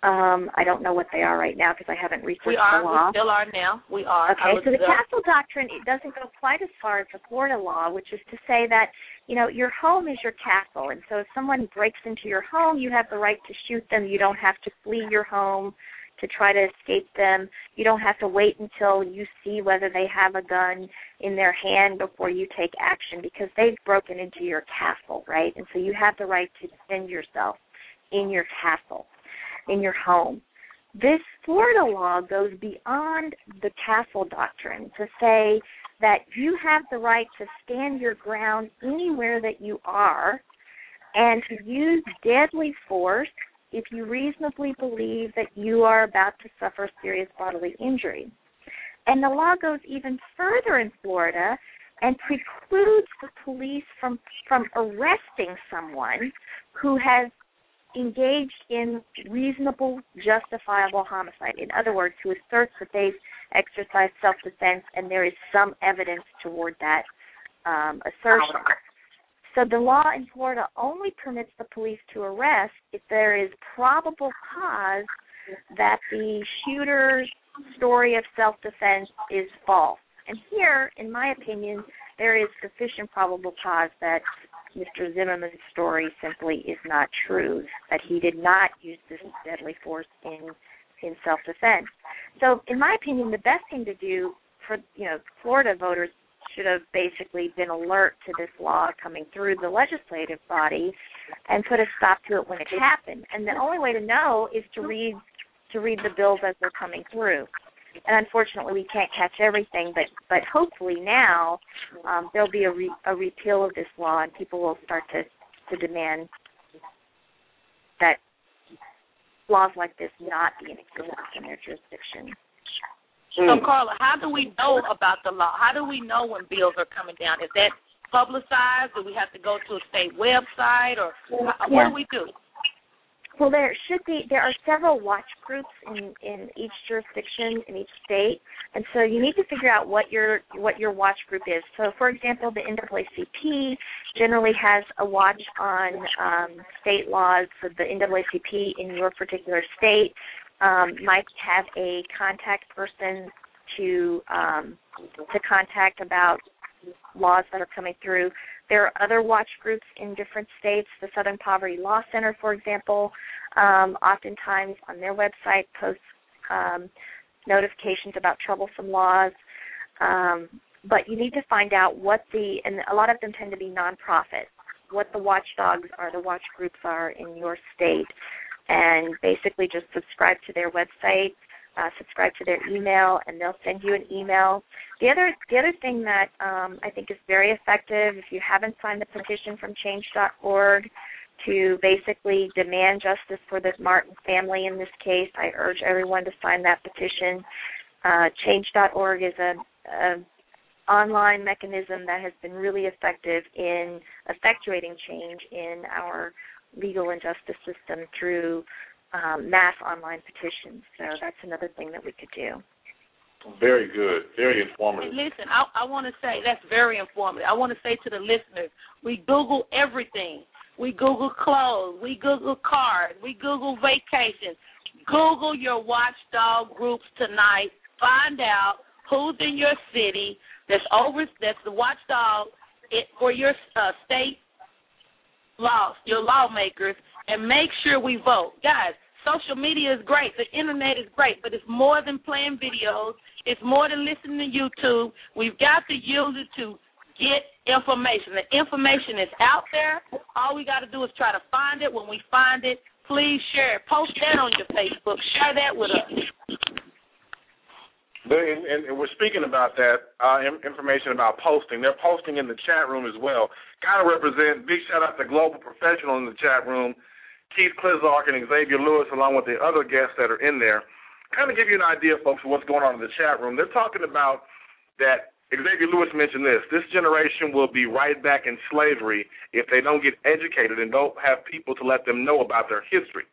Um, I don't know what they are right now because I haven't researched we are, the law. We still are now. We are. Okay, so the castle doctrine, it doesn't go quite as far as the Florida law, which is to say that, you know, your home is your castle. And so if someone breaks into your home, you have the right to shoot them. You don't have to flee your home to try to escape them. You don't have to wait until you see whether they have a gun in their hand before you take action because they've broken into your castle, right? And so you have the right to defend yourself in your castle, in your home. This Florida law goes beyond the castle doctrine to say that you have the right to stand your ground anywhere that you are and to use deadly force if you reasonably believe that you are about to suffer serious bodily injury. And the law goes even further in Florida and precludes the police from, from arresting someone who has engaged in reasonable, justifiable homicide. In other words, who asserts that they've exercised self-defense and there is some evidence toward that um, assertion. So the law in Florida only permits the police to arrest if there is probable cause that the shooter's story of self-defense is false. And here, in my opinion, there is sufficient probable cause that Mister Zimmerman's story simply is not true, that he did not use this deadly force in in self-defense. So, in my opinion, the best thing to do for, you know, Florida voters should have basically been alert to this law coming through the legislative body and put a stop to it when it happened. And the only way to know is to read to read the bills as they're coming through. And unfortunately, we can't catch everything, but, but hopefully now um, there'll be a, re, a repeal of this law and people will start to, to demand that laws like this not be in existence in their jurisdiction. So, Carla, how do we know about the law? How do we know when bills are coming down? Is that publicized? Do we have to go to a state website? Or how, yeah. what do we do? Well, there should be. There are several watch groups in, in each jurisdiction, in each state, and so you need to figure out what your what your watch group is. So, for example, the N double A C P generally has a watch on um, state laws. So the N double A C P in your particular state um, might have a contact person to um, to contact about laws that are coming through. There are other watch groups in different states. The Southern Poverty Law Center, for example, um, oftentimes on their website posts um, notifications about troublesome laws. Um, but you need to find out what the, and a lot of them tend to be nonprofit, what the watchdogs are, the watch groups are in your state, and basically just subscribe to their website. Uh, subscribe to their email, and they'll send you an email. The other the other thing that um, I think is very effective, if you haven't signed the petition from change dot org to basically demand justice for the Martin family in this case, I urge everyone to sign that petition. Uh, change dot org is a, a online mechanism that has been really effective in effectuating change in our legal and justice system through Um, mass online petitions. So that's another thing that we could do. Very good. Very informative. Listen, I, I want to say that's very informative. I want to say to the listeners, we Google everything. We Google clothes. We Google cars. We Google vacations. Google your watchdog groups tonight. Find out who's in your city that's over. That's the watchdog it, for your uh, state laws, your lawmakers, and make sure we vote. Guys, social media is great. The Internet is great, but it's more than playing videos. It's more than listening to YouTube. We've got to use it to get information. The information is out there. All we got to do is try to find it. When we find it, please share it. Post that on your Facebook. Share that with us. And, and we're speaking about that uh, information about posting. They're posting in the chat room as well. Got to represent, big shout out to Global Professional in the chat room, Keith Klizark and Xavier Lewis, along with the other guests that are in there. Kind of give you an idea, folks, of what's going on in the chat room. They're talking about that, Xavier Lewis mentioned this, this generation will be right back in slavery if they don't get educated and don't have people to let them know about their history.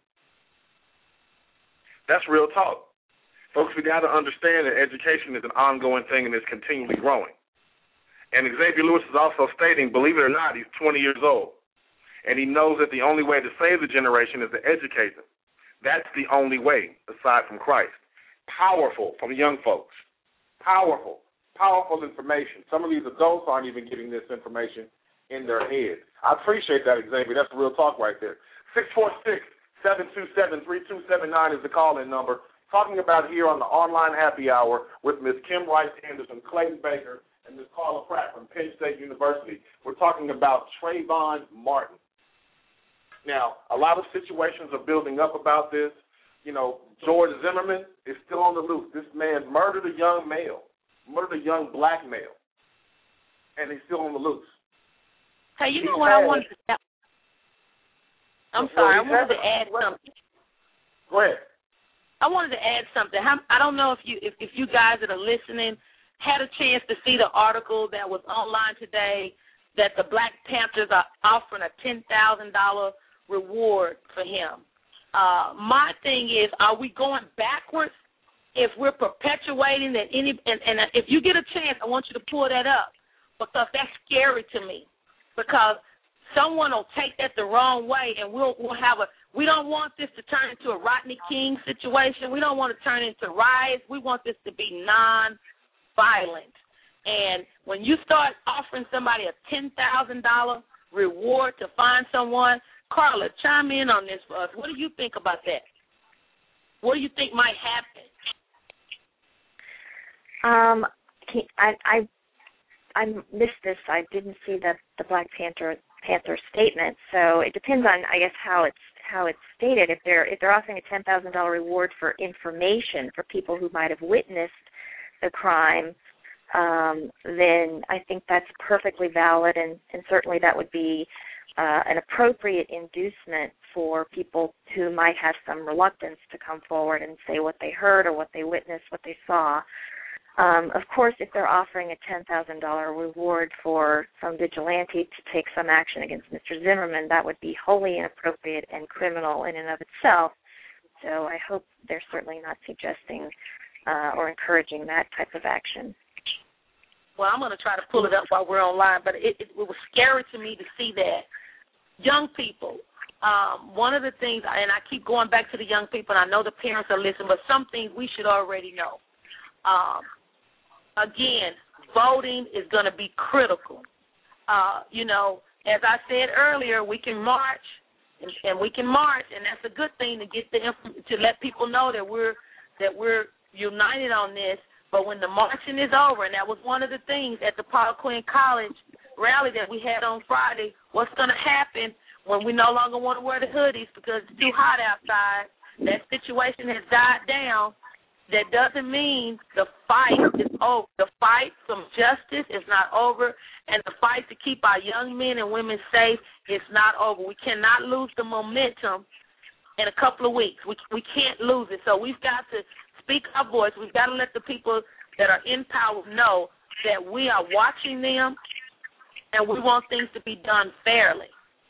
That's real talk. Folks, we got to understand that education is an ongoing thing and is continually growing. And Xavier Lewis is also stating, believe it or not, he's twenty years old. And he knows that the only way to save the generation is to educate them. That's the only way, aside from Christ. Powerful from young folks. Powerful. Powerful information. Some of these adults aren't even getting this information in their heads. I appreciate that, Xavier. That's the real talk right there. six four six, seven two seven, three two seven nine is the call-in number. Talking about here on the online happy hour with Miz Kim Rice Anderson, Clayton Baker, and Miz Carla Pratt from Penn State University. We're talking about Trayvon Martin. Now, a lot of situations are building up about this. You know, George Zimmerman is still on the loose. This man murdered a young male, murdered a young black male, and he's still on the loose. Hey, you know He's what had, I wanted to I'm well, sorry, I wanted had, to add something. Go ahead. I wanted to add something. I don't know if you if, if you guys that are listening had a chance to see the article that was online today that the Black Panthers are offering a ten thousand dollars reward for him. Uh, my thing is, are we going backwards if we're perpetuating that any, and, and if you get a chance, I want you to pull that up because that's scary to me because someone will take that the wrong way and we'll, we'll have a, we don't want this to turn into a Rodney King situation. We don't want to turn into riots. We want this to be non-violent. And when you start offering somebody a ten thousand dollars reward to find someone, Carla, chime in on this for us. What do you think about that? What do you think might Um, happen? I I I missed this. I didn't see the the Black Panther Panther statement. So it depends on, I guess, how it's how it's stated. If they're if they're offering a ten thousand dollar reward for information for people who might have witnessed the crime, um, then I think that's perfectly valid, and, and certainly that would be Uh, an appropriate inducement for people who might have some reluctance to come forward and say what they heard or what they witnessed, what they saw. Um, of course, if they're offering a ten thousand dollars reward for some vigilante to take some action against Mister Zimmerman, that would be wholly inappropriate and criminal in and of itself. So I hope they're certainly not suggesting uh, or encouraging that type of action. Well, I'm going to try to pull it up while we're online, but it, it, it was scary to me to see that. Young people, um, one of the things, and I keep going back to the young people, and I know the parents are listening, but some things we should already know. Um, again, voting is going to be critical. Uh, you know, as I said earlier, we can march, and, and we can march, and that's a good thing to get the to let people know that we're that we're united on this. But when the marching is over, and that was one of the things at the Paul Quinn College rally that we had on Friday, what's going to happen when we no longer want to wear the hoodies because it's too hot outside? That situation has died down. That doesn't mean the fight is over. The fight from justice is not over, and the fight to keep our young men and women safe is not over. We cannot lose the momentum in a couple of weeks. We we can't lose it. So we've got to speak our voice. We've got to let the people that are in power know that we are watching them and we want things to be done fairly.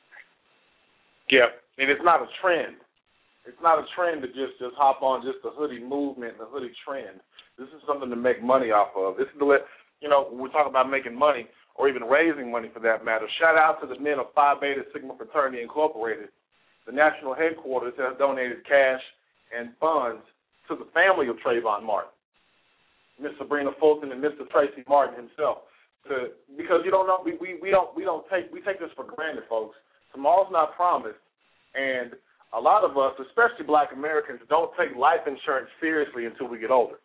Yeah, and it's not a trend. It's not a trend to just, just hop on just the hoodie movement and the hoodie trend. This is something to make money off of. This is the way, you know, when we talk about making money or even raising money for that matter, shout out to the men of Phi Beta Sigma Fraternity Incorporated. The national headquarters has donated cash and funds to the family of Trayvon Martin, Miss Sabrina Fulton and Mister Tracy Martin himself. To, because you don't know, we, we, we don't we don't take we take this for granted, folks. Tomorrow's not promised, and a lot of us, especially Black Americans, don't take life insurance seriously until we get older.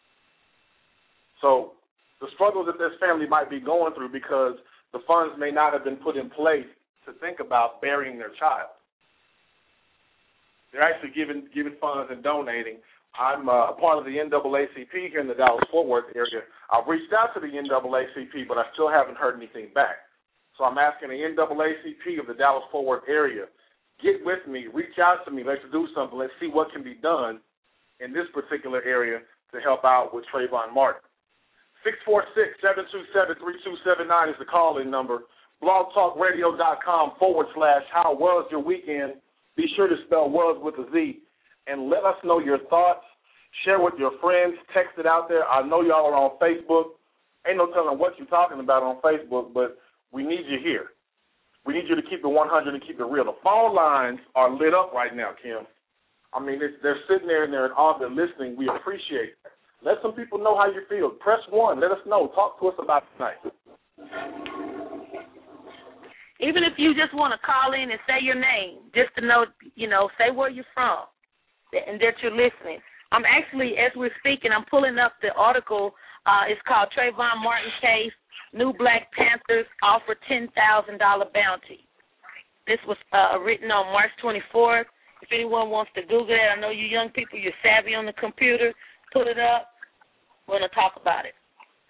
So the struggles that this family might be going through because the funds may not have been put in place to think about burying their child. They're actually giving giving funds and donating. I'm uh, a part of the N double A C P here in the Dallas-Fort Worth area. I've reached out to the N double A C P, but I still haven't heard anything back. So I'm asking the N double A C P of the Dallas-Fort Worth area, get with me, reach out to me, let's do something, let's see what can be done in this particular area to help out with Trayvon Martin. six four six, seven two seven, three two seven nine is the call-in number. blogtalkradio.com forward slash how was your weekend. Be sure to spell was with a Z. And let us know your thoughts. Share with your friends. Text it out there. I know y'all are on Facebook. Ain't no telling what you're talking about on Facebook, but we need you here. We need you to keep it one hundred and keep it real. The phone lines are lit up right now, Kim. I mean, it's, they're sitting there and they're in awe, they're listening. We appreciate that. Let some people know how you feel. Press one. Let us know. Talk to us about it tonight. Even if you just want to call in and say your name, just to know, you know, say where you're from and that you're listening. I'm actually, as we're speaking, I'm pulling up the article. Uh, it's called Trayvon Martin Case, New Black Panthers Offer ten thousand dollars Bounty. This was uh, written on March twenty-fourth. If anyone wants to Google it, I know you young people, you're savvy on the computer. Put it up. We're going to talk about it.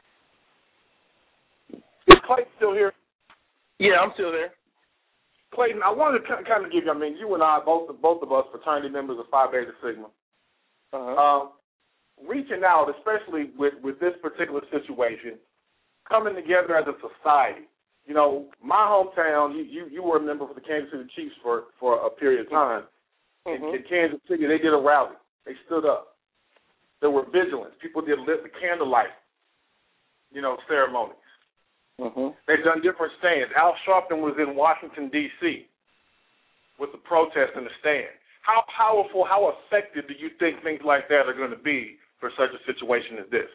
Is Clayton still here? Yeah, I'm still there. Clayton, I wanted to kind of give you, I mean, you and I, both, both of us, fraternity members of Phi Beta Sigma, Uh-huh. um, reaching out, especially with, with this particular situation, coming together as a society. You know, my hometown, you, you, you were a member of the Kansas City Chiefs for, for a period of time. Mm-hmm. In, in Kansas City, they did a rally. They stood up. There were vigilance. People did lit the candlelight, you know, ceremonies. Mm-hmm. They've done different stands. Al Sharpton was in Washington, D C with the protest in the stands. How powerful, how effective do you think things like that are going to be for such a situation as this?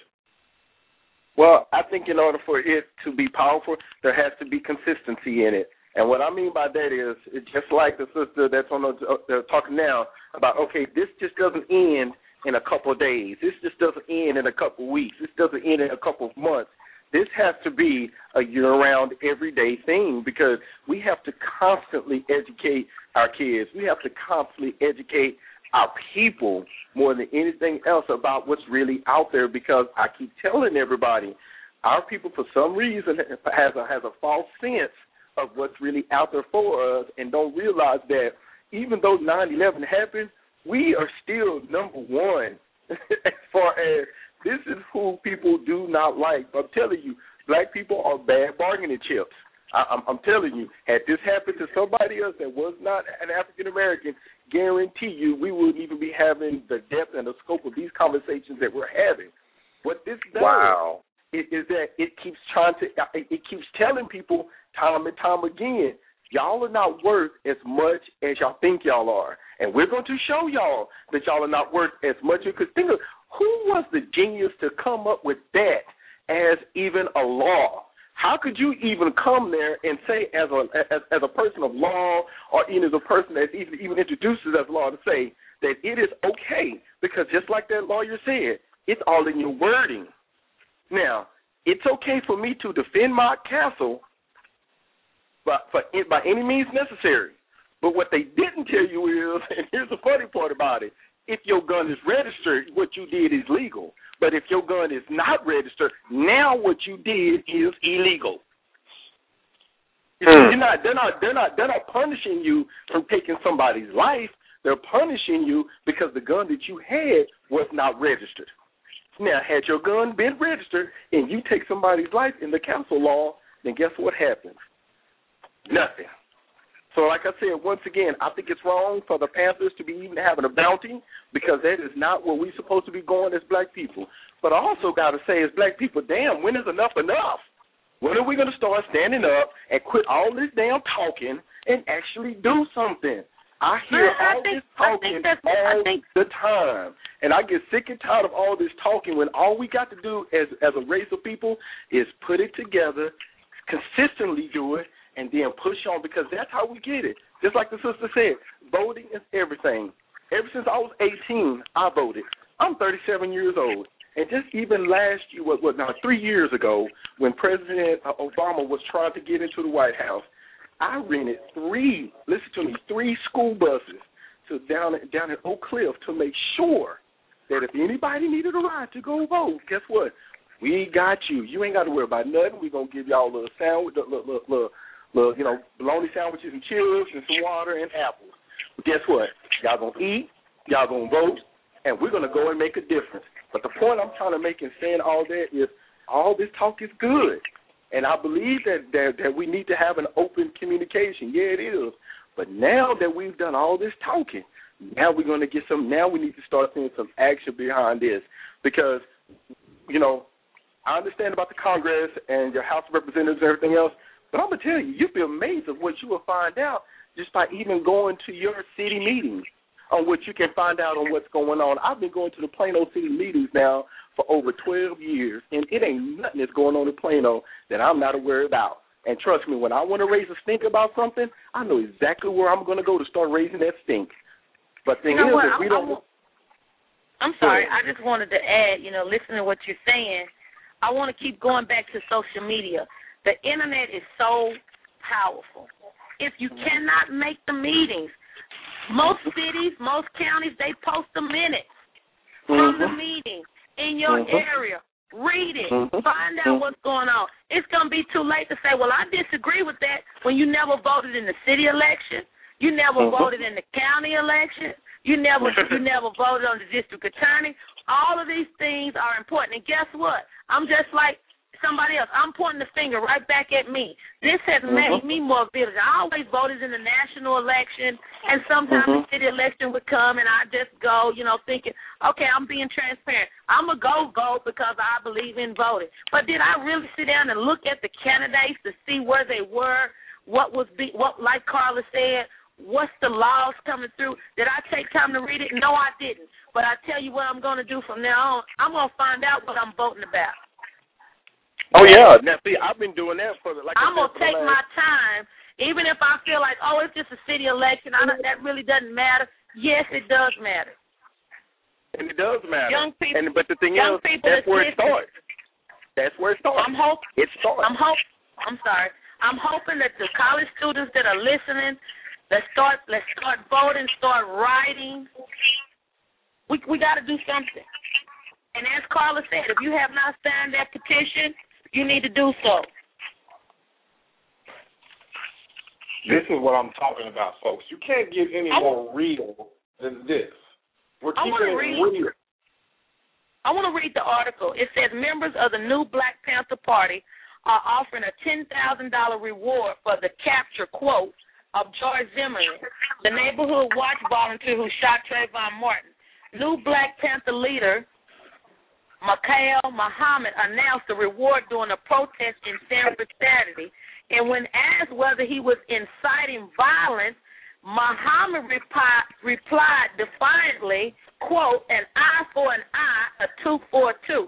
Well, I think in order for it to be powerful, there has to be consistency in it. And what I mean by that is, it's just like the sister that's on the uh, talking now about, okay, this just doesn't end in a couple of days. This just doesn't end in a couple of weeks. This doesn't end in a couple of months. This has to be a year-round, everyday thing because we have to constantly educate our kids. We have to constantly educate our people more than anything else about what's really out there because I keep telling everybody, our people for some reason has a, has a false sense of what's really out there for us and don't realize that even though nine eleven happened, we are still number one as far as this is who people do not like. I'm telling you, black people are bad bargaining chips. I, I'm, I'm telling you, had this happened to somebody else that was not an African-American, guarantee you we wouldn't even be having the depth and the scope of these conversations that we're having. What this does Wow. is, is that it keeps trying to, it, it keeps telling people time and time again, y'all are not worth as much as y'all think y'all are. And we're going to show y'all that y'all are not worth as much. Because think of, who was the genius to come up with that as even a law? How could you even come there and say as a as, as a person of law or even as a person that even, even introduces as law to say that it is okay because just like that lawyer said, it's all in your wording. Now, it's okay for me to defend my castle but for, by any means necessary. But what they didn't tell you is, and here's the funny part about it, if your gun is registered, what you did is legal. But if your gun is not registered, now what you did is illegal. Mm. You're not, they're not, they're not, they're not punishing you for taking somebody's life. They're punishing you because the gun that you had was not registered. Now, had your gun been registered and you take somebody's life in the council law, then guess what happens? Nothing. So like I said, once again, I think it's wrong for the Panthers to be even having a bounty because that is not where we're supposed to be going as black people. But I also got to say as black people, damn, when is enough enough? When are we going to start standing up and quit all this damn talking and actually do something? I hear I, I all think, this talking all I think, the time, and I get sick and tired of all this talking when all we got to do as, as a race of people is put it together, consistently do it, and then push on because that's how we get it. Just like the sister said, voting is everything. Ever since I was eighteen, I voted. I'm thirty-seven years old. And just even last year, what, what now, three years ago, when President Obama was trying to get into the White House, I rented three, listen to me, three school buses to down, down at Oak Cliff to make sure that if anybody needed a ride to go vote, guess what? We got you. You ain't got to worry about nothing. We're going to give y'all a little sandwich, a little, little, little, little, you know, bologna sandwiches and chips and some water and apples. But guess what? Y'all going to eat, y'all going to vote, and we're going to go and make a difference. But the point I'm trying to make in saying all that is all this talk is good. And I believe that, that, that we need to have an open communication. Yeah, it is. But now that we've done all this talking, now we're going to get some, now we need to start seeing some action behind this. Because, you know, I understand about the Congress and your House of Representatives and everything else, but I'm going to tell you, you'll be amazed at what you will find out just by even going to your city meetings on what you can find out on what's going on. I've been going to the Plano City meetings now for over twelve years, and it ain't nothing that's going on in Plano that I'm not aware about. And trust me, when I want to raise a stink about something, I know exactly where I'm going to go to start raising that stink. But the thing you know is, what? if we I'm, don't... I'm sorry. I just wanted to add, you know, listening to what you're saying, I want to keep going back to social media. The Internet is so powerful. If you cannot make the meetings, most cities, most counties, they post the minutes from mm-hmm. the meeting in your mm-hmm. area. Read it. Mm-hmm. Find out what's going on. It's going to be too late to say, well, I disagree with that when you never voted in the city election. You never mm-hmm. voted in the county election. You never you never voted on the district attorney. All of these things are important. And guess what? I'm just like somebody else. I'm pointing the finger right back at me. This has mm-hmm. made me more village. I always voted in the national election, and sometimes mm-hmm. the city election would come, and I just go, you know, thinking, okay, I'm being transparent. I'm going to go vote because I believe in voting. But did I really sit down and look at the candidates to see where they were, what was, be, what like Carla said, what's the laws coming through? Did I take time to read it? No, I didn't. But I tell you what I'm going to do from now on. I'm going to find out what I'm voting about. Oh, yeah. Now, see, I've been doing that for the, like I'm I going to take last... my time, even if I feel like, oh, it's just a city election. I don't, that really doesn't matter. Yes, it does matter. And it does matter. Young people, and, but the thing young is, people that's where it listening. starts. That's where it starts. I'm hope, it starts. I'm hope, I'm sorry. I'm hoping that the college students that are listening, let's start, let's start voting, start writing. We we got to do something. And as Carla said, if you have not signed that petition, you need to do so. This is what I'm talking about, folks. You can't get any more real than this. We're I keeping it read, real. I want to read the article. It says members of the new Black Panther Party are offering a ten thousand dollars reward for the capture, quote, of George Zimmerman, the neighborhood watch volunteer who shot Trayvon Martin. New Black Panther leader Mikhail Muhammad announced the reward during a protest in Sanford Saturday, and when asked whether he was inciting violence, Muhammad repi- replied defiantly, quote, an eye for an eye, a tooth for a tooth.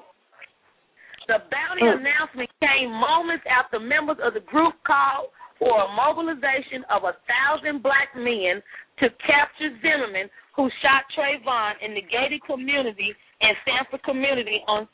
The bounty mm. announcement came moments after members of the group called for a mobilization of a thousand black men to capture Zimmerman, who shot Trayvon in the gated community and Sanford community on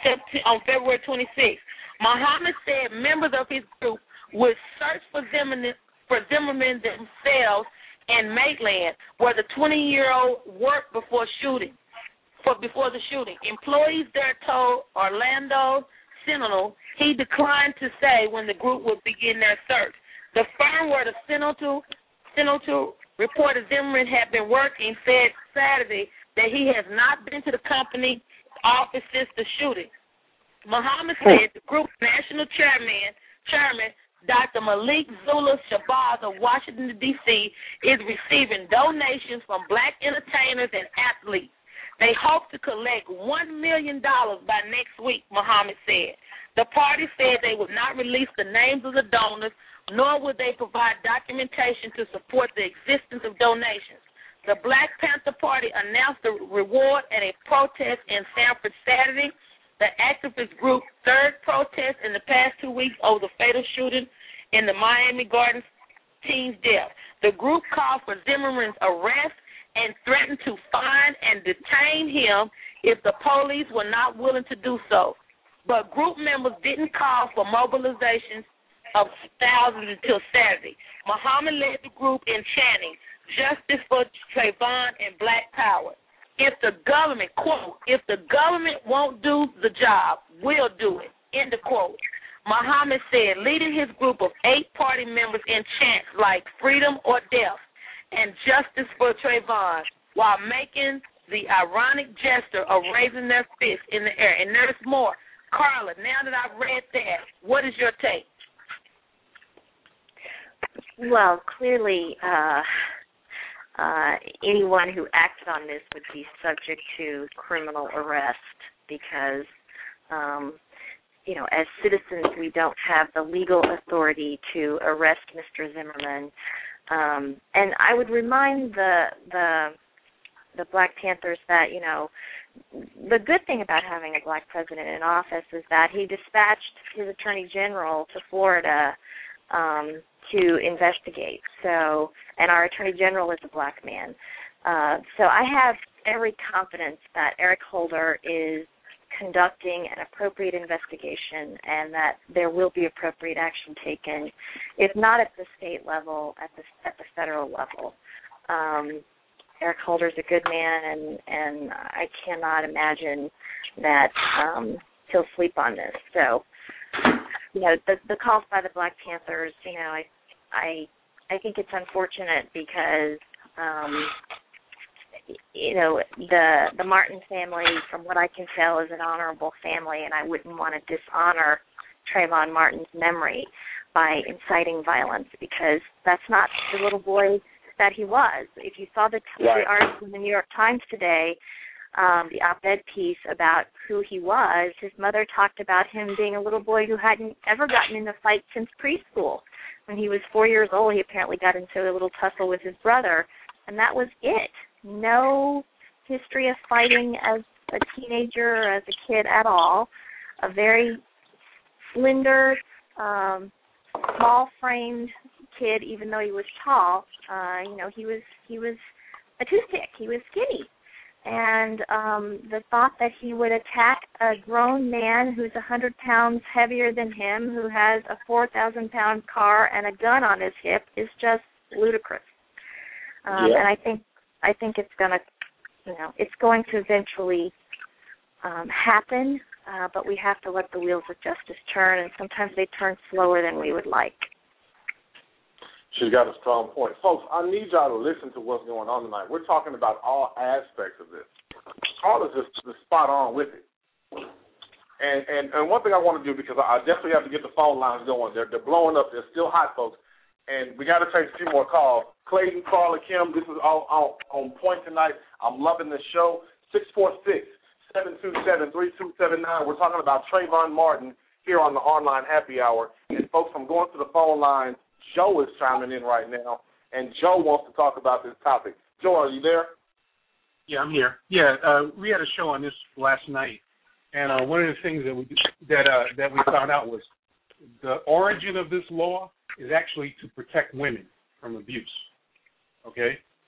on February twenty-sixth. Muhammad said members of his group would search for Zimmerman, for Zimmerman themselves in Maitland, where the twenty-year-old worked before shooting. For before the shooting, employees there told Orlando Sentinel he declined to say when the group would begin their search. The firm where the Sentinel Sentinel reported Zimmerman had been working said Saturday that he has not been to the company office since the shooting. Muhammad said the group's national chairman, chairman Doctor Malik Zula Shabazz of Washington, D C, is receiving donations from black entertainers and athletes. They hope to collect one million dollars by next week, Muhammad said. The party said they would not release the names of the donors, nor would they provide documentation to support the existence of donations. The Black Panther Party announced the reward at a protest in Sanford Saturday, the activist group's third protest in the past two weeks over the fatal shooting in the Miami Gardens teen's death. The group called for Zimmerman's arrest and threatened to fine and detain him if the police were not willing to do so. But group members didn't call for mobilizations of thousands until Saturday. Muhammad led the group in chanting, "Justice for Trayvon and Black Power." If the government, quote, if the government won't do the job, we'll do it, end of quote. Muhammad said, leading his group of eight party members in chants like freedom or death and justice for Trayvon, while making the ironic gesture of raising their fists in the air. And there's more. Carla, now that I've read that, what is your take? Well, clearly, uh, uh, anyone who acted on this would be subject to criminal arrest because, um, you know, as citizens, we don't have the legal authority to arrest Mister Zimmerman. Um, and I would remind the the the Black Panthers that, you know, the good thing about having a black president in office is that he dispatched his attorney general to Florida um, to investigate. So, and our attorney general is a black man. Uh, so I have every confidence that Eric Holder is conducting an appropriate investigation and that there will be appropriate action taken, if not at the state level, at the at the federal level. Um, Eric Holder's a good man, and, and I cannot imagine that um, he'll sleep on this. So, you know, the the calls by the Black Panthers, you know, I I I think it's unfortunate because um, you know, the the Martin family, from what I can tell, is an honorable family, and I wouldn't want to dishonor Trayvon Martin's memory by inciting violence, because that's not the little boy that he was. If you saw the, right. the article in the New York Times today, um, the op-ed piece about who he was, his mother talked about him being a little boy who hadn't ever gotten in a fight since preschool. When he was four years old, he apparently got into a little tussle with his brother, and that was it. No history of fighting as a teenager or as a kid at all. A very slender, um, small-framed kid, even though he was tall. Uh, you know, he was he was a two-stick. He was skinny. And um, the thought that he would attack a grown man who's one hundred pounds heavier than him, who has a four thousand pound car and a gun on his hip, is just ludicrous. Um, yeah. And I think I think it's gonna, you know, it's going to eventually um, happen, uh, but we have to let the wheels of justice turn, and sometimes they turn slower than we would like. She's got a strong point. Folks, I need y'all to listen to what's going on tonight. We're talking about all aspects of this. All is just, just spot on with it. And, and and one thing I want to do, because I definitely have to get the phone lines going. They're, they're blowing up. They're still hot, folks. And we got to take a few more calls. Clayton, Carla, Kim, this is all, all on point tonight. I'm loving this show. six four six, seven two seven, three two seven nine. We're talking about Trayvon Martin here on the online happy hour. And, folks, I'm going to the phone lines. Joe is chiming in right now, and Joe wants to talk about this topic. Joe, are you there? Yeah, I'm here. Yeah, uh, we had a show on this last night, and uh, one of the things that we that uh, that we found out was the origin of this law is actually to protect women from abuse. Okay,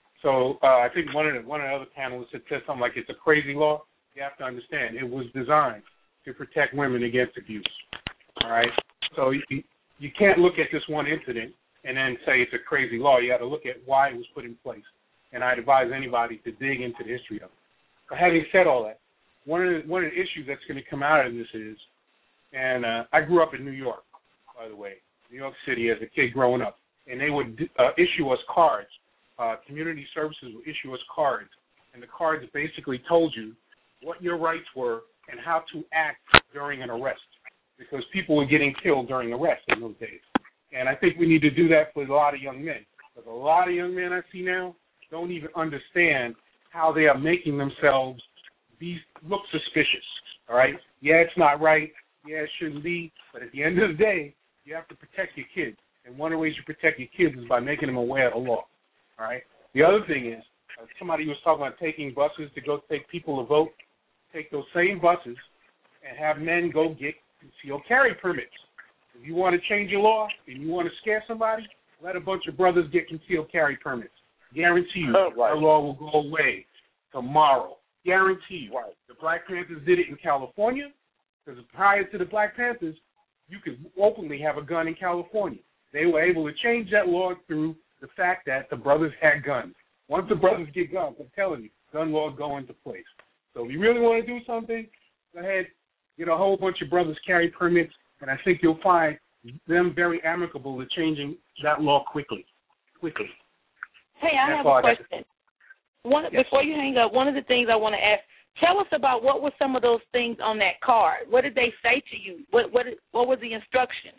so uh, I think one of the one of the other panelists had said something like it's a crazy law. You have to understand it was designed to protect women against abuse. All right, so you, you can't look at this one incident and then say it's a crazy law. You got to look at why it was put in place. And I'd advise anybody to dig into the history of it. But having said all that, one of the, one of the issues that's going to come out of this is, and uh, I grew up in New York, by the way, New York City as a kid growing up, and they would uh, issue us cards. Uh, community services would issue us cards, and the cards basically told you what your rights were and how to act during an arrest, because people were getting killed during arrests in those days. And I think we need to do that for a lot of young men, because a lot of young men I see now don't even understand how they are making themselves be look suspicious, all right? Yeah, it's not right. Yeah, it shouldn't be. But at the end of the day, you have to protect your kids. And one of the ways you protect your kids is by making them aware of the law, all right? The other thing is, uh, somebody was talking about taking buses to go take people to vote. Take those same buses and have men go get concealed carry permits. If you want to change your law and you want to scare somebody, let a bunch of brothers get concealed carry permits. Guarantee you, oh, right. The law will go away tomorrow. Guarantee you. Right. The Black Panthers did it in California, because prior to the Black Panthers, you could openly have a gun in California. They were able to change that law through the fact that the brothers had guns. Once the brothers get guns, I'm telling you, gun laws go into place. So if you really want to do something, go ahead, get a whole bunch of brothers carry permits, and I think you'll find them very amicable to changing that law quickly, quickly. Hey, I That's have a question. One, yes. Before you hang up, one of the things I want to ask, tell us about what were some of those things on that card. What did they say to you? What what what were the instructions?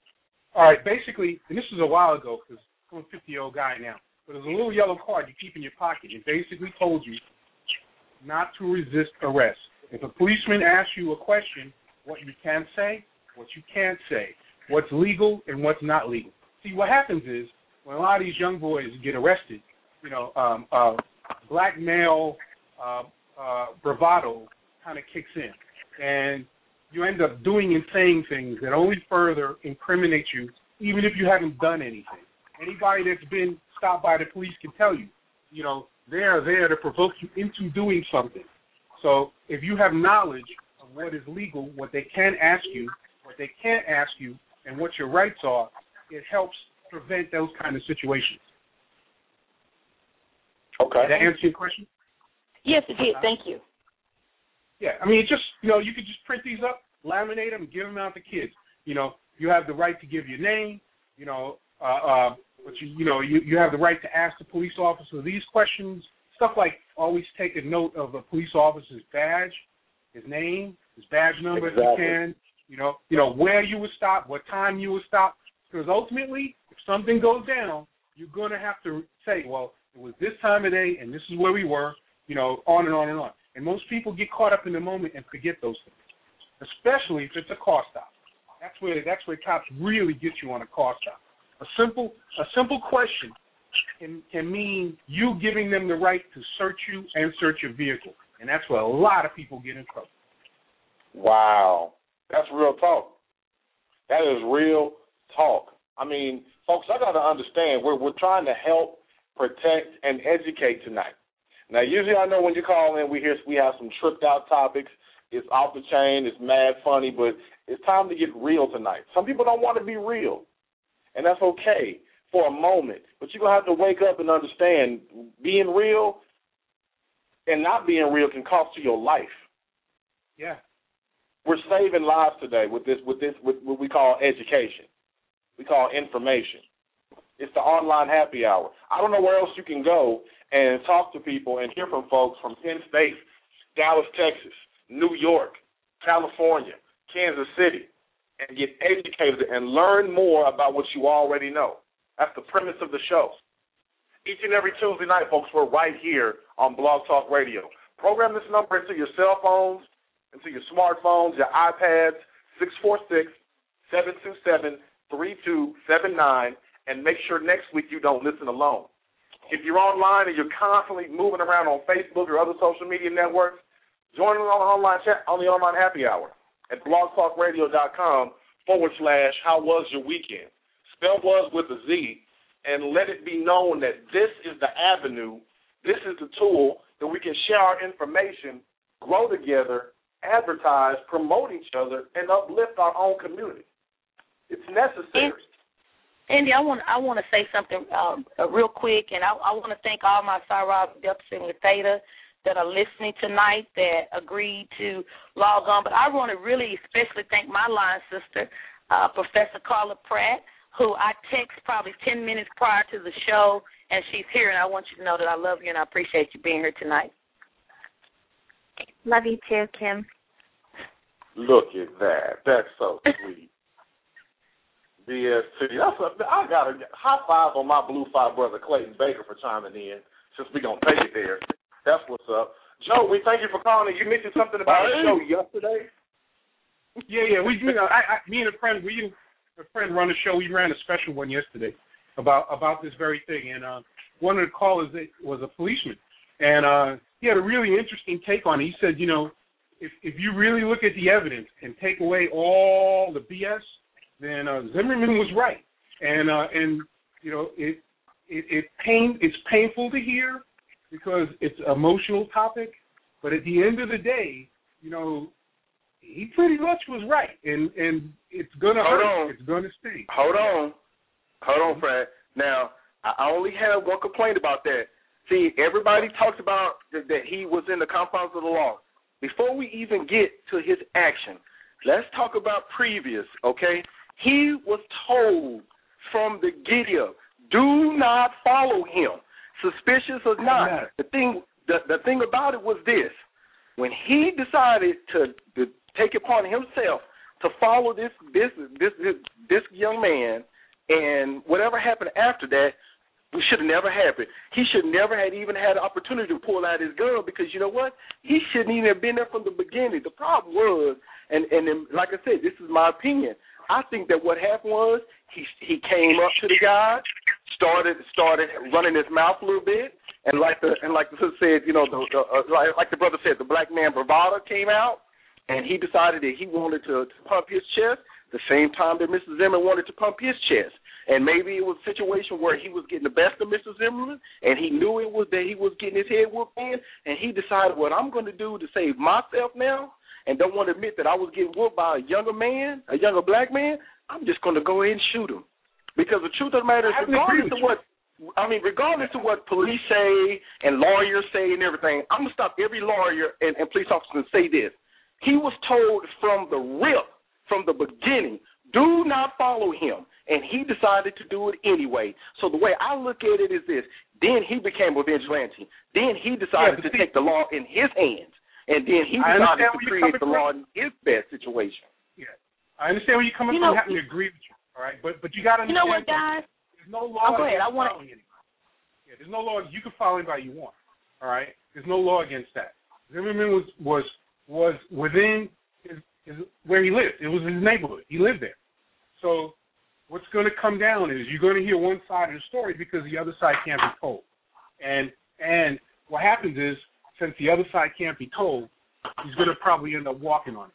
All right, basically, and this was a while ago because I'm a fifty-year-old guy now, but there's a little yellow card you keep in your pocket. It basically told you not to resist arrest. If a policeman asks you a question, what you can say, what you can't say, what's legal and what's not legal. See, what happens is, when a lot of these young boys get arrested, you know, um, uh, black male uh, uh, bravado kind of kicks in, and you end up doing and saying things that only further incriminate you, even if you haven't done anything. Anybody that's been stopped by the police can tell you, you know, they are there to provoke you into doing something. So if you have knowledge of what is legal, what they can ask you, what they can't ask you, and what your rights are, it helps prevent those kind of situations. Okay. Did that answer your question? Yes, it did. Thank you. Yeah, I mean, it's just, you know, you could just print these up, laminate them, give them out to kids. You know, you have the right to give your name, you know, uh, uh, but you, you know, you, you have the right to ask the police officer these questions, stuff like always take a note of a police officer's badge, his name, his badge number exactly. if you can, you know, you know, where you were stopped, what time you were stopped, because ultimately, if something goes down, you're going to have to say, well, it was this time of day and this is where we were, you know, on and on and on. And most people get caught up in the moment and forget those things, especially if it's a car stop. That's where that's where cops really get you on a car stop. A simple a simple question can can mean you giving them the right to search you and search your vehicle, and that's where a lot of people get in trouble. Wow, that's real talk. That is real talk. I mean, folks, I got to understand we're we're trying to help, protect, and educate tonight. Now, usually I know when you call in, we hear we have some tripped out topics. It's off the chain. It's mad funny, but it's time to get real tonight. Some people don't want to be real, and that's okay for a moment. But you're going to have to wake up and understand being real and not being real can cost you your life. Yeah. We're saving lives today with this, with this, with what we call education. We call information. It's the online happy hour. I don't know where else you can go and talk to people and hear from folks from ten states, Dallas, Texas, New York, California, Kansas City, and get educated and learn more about what you already know. That's the premise of the show. Each and every Tuesday night, folks, we're right here on Blog Talk Radio. Program this number into your cell phones, into your smartphones, your iPads, six four six, seven two seven, three two seven nine, and make sure next week you don't listen alone. If you're online and you're constantly moving around on Facebook or other social media networks, join us on the online chat, on the online happy hour at blogtalkradio.com forward slash how was your weekend. Spell was with a Z, and let it be known that this is the avenue, this is the tool that we can share our information, grow together, advertise, promote each other, and uplift our own community. It's necessary. Andy, I want I want to say something um, uh, real quick, and I, I want to thank all my Cyrus, Jefferson, and Theta that are listening tonight that agreed to log on. But I want to really especially thank my line sister, uh, Professor Carla Pratt, who I text probably ten minutes prior to the show, and she's here, and I want you to know that I love you and I appreciate you being here tonight. Love you too, Kim. Look at that. That's so sweet. B S T. That's a, I got a high five on my Blue Five brother Clayton Baker for chiming in, since we're going to take it there. That's what's up. Joe, we thank you for calling. You mentioned something about the show yesterday? Yeah, yeah. We, you know, I, I, me and a friend, we a friend run a show. We ran a special one yesterday about about this very thing, and uh, one of the callers was a policeman, and uh, he had a really interesting take on it. He said, you know, if if you really look at the evidence and take away all the B S, then uh, Zimmerman was right, and uh, and you know it it, it pain it's painful to hear because it's an emotional topic, but at the end of the day, you know, he pretty much was right, and and it's gonna Hold hurt. on. It's gonna sting. Hold on, hold on, Fred. Now I only have one complaint about that. See, everybody talks about that, that he was in the confines of the law. Before we even get to his action, let's talk about previous, okay? He was told from the get-go, do not follow him, suspicious or not. The thing, the, the thing about it was this: when he decided to, to take it upon himself to follow this this this this, this young man, and whatever happened after that, we should have never happened. He should never have even had an opportunity to pull out his gun, because you know what? He shouldn't even have been there from the beginning. The problem was, and and then, like I said, this is my opinion. I think that what happened was he he came up to the guy, started started running his mouth a little bit, And like the and like the sister said, you know, the, the uh, like, like the brother said, the black man bravado came out, and he decided that he wanted to, to pump his chest the same time that Mister Zimmerman wanted to pump his chest. And maybe it was a situation where he was getting the best of Mister Zimmerman, and he knew it was that he was getting his head whooped in, and he decided what I'm going to do to save myself now, and don't want to admit that I was getting whooped by a younger man, a younger black man. I'm just going to go ahead and shoot him, because the truth of the matter is, regardless of what I mean, regardless of what police say and lawyers say and everything, I'm going to stop every lawyer and, and police officer and say this. He was told from the rip, from the beginning, do not follow him, and he decided to do it anyway. So the way I look at it is this. Then he became a vigilante. Then he decided yeah, to see, take the law in his hands, and then he decided to create the law in his best situation. Yeah, I understand where you're coming you from. Know, I happen to agree with you, all right? But, but you got to understand. You know what, guys? There's no law oh, go ahead. I want to. Yeah, there's no law. You can follow anybody you want. All right. There's no law against that. Zimmerman was was was within his, his where he lived. It was his neighborhood. He lived there. So what's going to come down is you're going to hear one side of the story because the other side can't be told. And and what happens is since the other side can't be told, he's going to probably end up walking on it.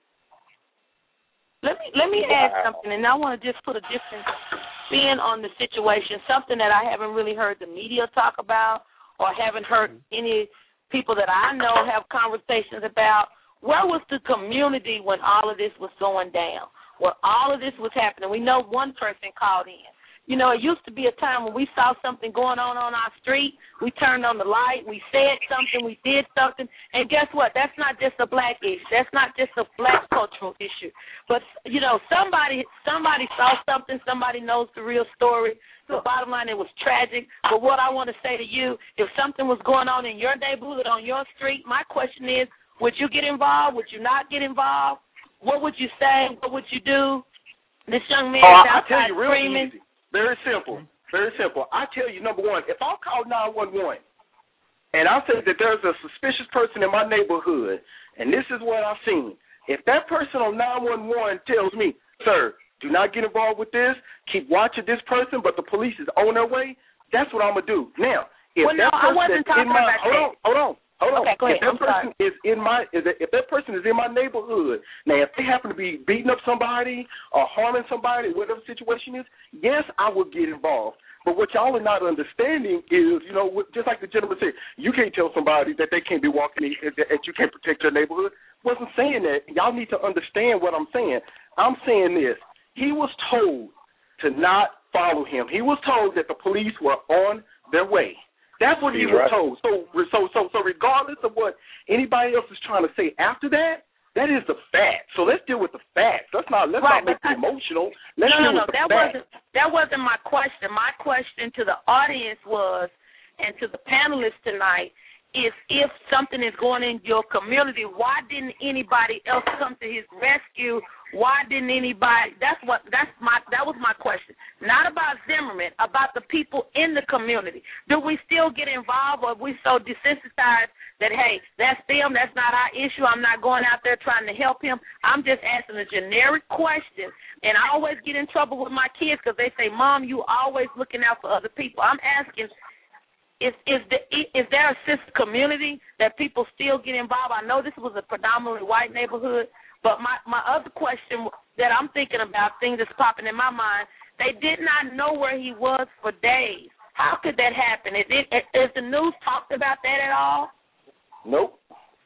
Let me let me add something, and I want to just put a different spin on the situation, something that I haven't really heard the media talk about or haven't heard any people that I know have conversations about. Where was the community when all of this was going down, when all of this was happening? We know one person called in. You know, it used to be a time when we saw something going on on our street, we turned on the light, we said something, we did something, and guess what? That's not just a black issue. That's not just a black cultural issue. But, you know, somebody somebody saw something, somebody knows the real story. The bottom line, it was tragic. But what I want to say to you, if something was going on in your neighborhood, on your street, my question is, would you get involved? Would you not get involved? What would you say? What would you do? This young man oh, is outside screaming. Easy. Very simple. Very simple. I tell you, number one, if I call nine one one and I say that there's a suspicious person in my neighborhood and this is what I've seen, if that person on nine one one tells me, sir, do not get involved with this, keep watching this person, but the police is on their way, that's what I'm going to do. Now, if well, that no, person I wasn't is talking in my, about hold that. on, hold on. Hold on. Okay, go ahead. If that I'm person sorry. is in my, if that person is in my neighborhood, now if they happen to be beating up somebody or harming somebody, whatever the situation is, yes, I would get involved. But what y'all are not understanding is, you know, just like the gentleman said, you can't tell somebody that they can't be walking, that you can't protect your neighborhood. Wasn't saying that. Y'all need to understand what I'm saying. I'm saying this. He was told to not follow him. He was told that the police were on their way. That's what he He's was right. told. So, so, so, so, regardless of what anybody else is trying to say after that, that is the fact. So let's deal with the facts. Let's not let's right, not make it emotional. Let's no, deal no, no. with the That facts. wasn't that wasn't my question. My question to the audience was, and to the panelists tonight, is if something is going in your community, why didn't anybody else come to his rescue? Why didn't anybody? That's what. That's my. That was my question. Not about Zimmerman. About the people in the community. Do we still get involved, or are we so desensitized that hey, that's them. That's not our issue. I'm not going out there trying to help him. I'm just asking a generic question, and I always get in trouble with my kids because they say, "Mom, you always looking out for other people." I'm asking. Is is, the, is there a sense of community that people still get involved? I know this was a predominantly white neighborhood, but my, my other question that I'm thinking about, things that's popping in my mind, they did not know where he was for days. How could that happen? Is, it, is the news talked about that at all? Nope.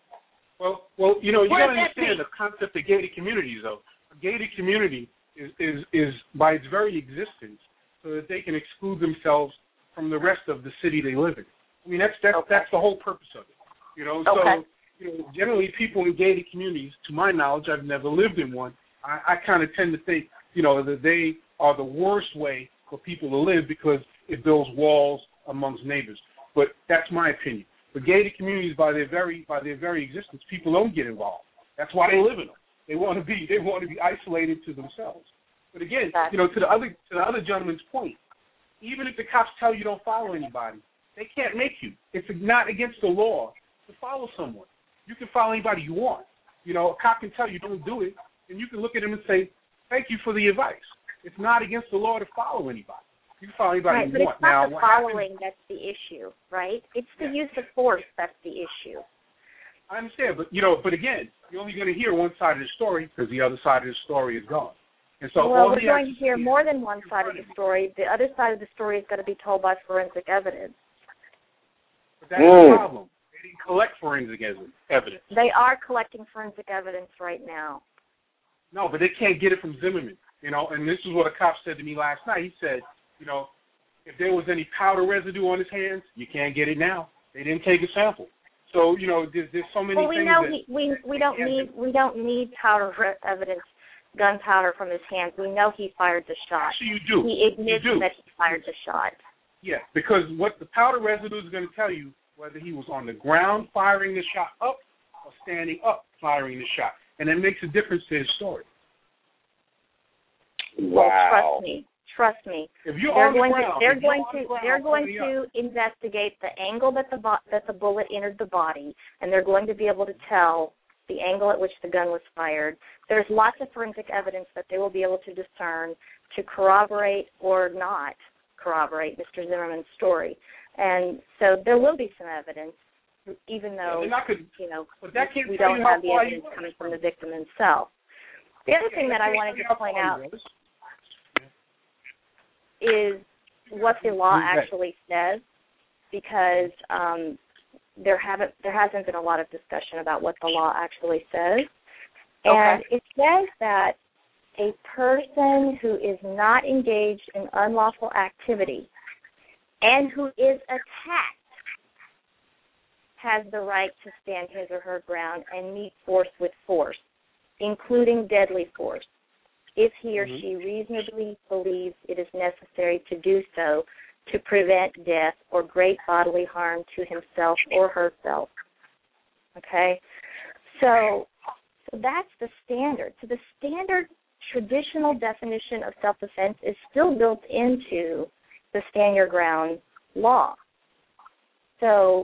Well, well, you know, you got to that understand be? the concept of gated communities, though. A gated community is, is, is by its very existence so that they can exclude themselves from the rest of the city they live in. I mean, that's that's, okay. that's the whole purpose of it. You know, okay. so you know, generally people in gated communities, to my knowledge, I've never lived in one. I, I kind of tend to think, you know, that they are the worst way for people to live because it builds walls amongst neighbors. But that's my opinion. But gated communities, by their very by their very existence, people don't get involved. That's why they live in them. They want to be they want to be isolated to themselves. But again, you know, to the other to the other gentleman's point, even if the cops tell you don't follow anybody, they can't make you. It's not against the law to follow someone. You can follow anybody you want. You know, a cop can tell you don't do it, and you can look at him and say, thank you for the advice. It's not against the law to follow anybody. You can follow anybody right, you but want. it's not now, the what following happens, that's the issue, right? It's the yeah. use of force that's the issue. I understand, but you know, but again, you're only going to hear one side of the story because the other side of the story is gone. And so well, all we're he going has to hear see more than one side of the story. The other side of the story is going to be told by forensic evidence. But that's Mm. the problem. They didn't collect forensic evidence. They are collecting forensic evidence right now. No, but they can't get it from Zimmerman. You know, and this is what a cop said to me last night. He said, you know, if there was any powder residue on his hands, you can't get it now. They didn't take a sample. So, you know, there's, there's so many well, we things know that he, we we don't can't need do. we don't need powder re- evidence, gunpowder from his hands. We know he fired the shot. Actually, you do. He admits you do. that he fired the shot. Yeah, because what the powder residue is going to tell you whether he was on the ground firing the shot up or standing up firing the shot, and it makes a difference to his story. Well, Wow. trust me. Trust me. If you're they're on the going ground, to they're if you're going on the to ground, they're going somebody to up. investigate the angle that the bo- that the bullet entered the body, and they're going to be able to tell the angle at which the gun was fired. There's lots of forensic evidence that they will be able to discern to corroborate or not corroborate Mister Zimmerman's story. And so there will be some evidence, even though yeah, could, you know but that can't we tell don't you how have the far evidence you coming from the victim himself. The other yeah, thing that I can't wanted tell you to how point far out he was. is what the law Who's that? actually says, because um, there haven't there hasn't been a lot of discussion about what the law actually says, and Okay. it says that a person who is not engaged in unlawful activity and who is attacked has the right to stand his or her ground and meet force with force, including deadly force, if he or mm-hmm. she reasonably believes it is necessary to do so to prevent death or great bodily harm to himself or herself. Okay? So, so that's the standard. So the standard traditional definition of self-defense is still built into the stand your ground law. So,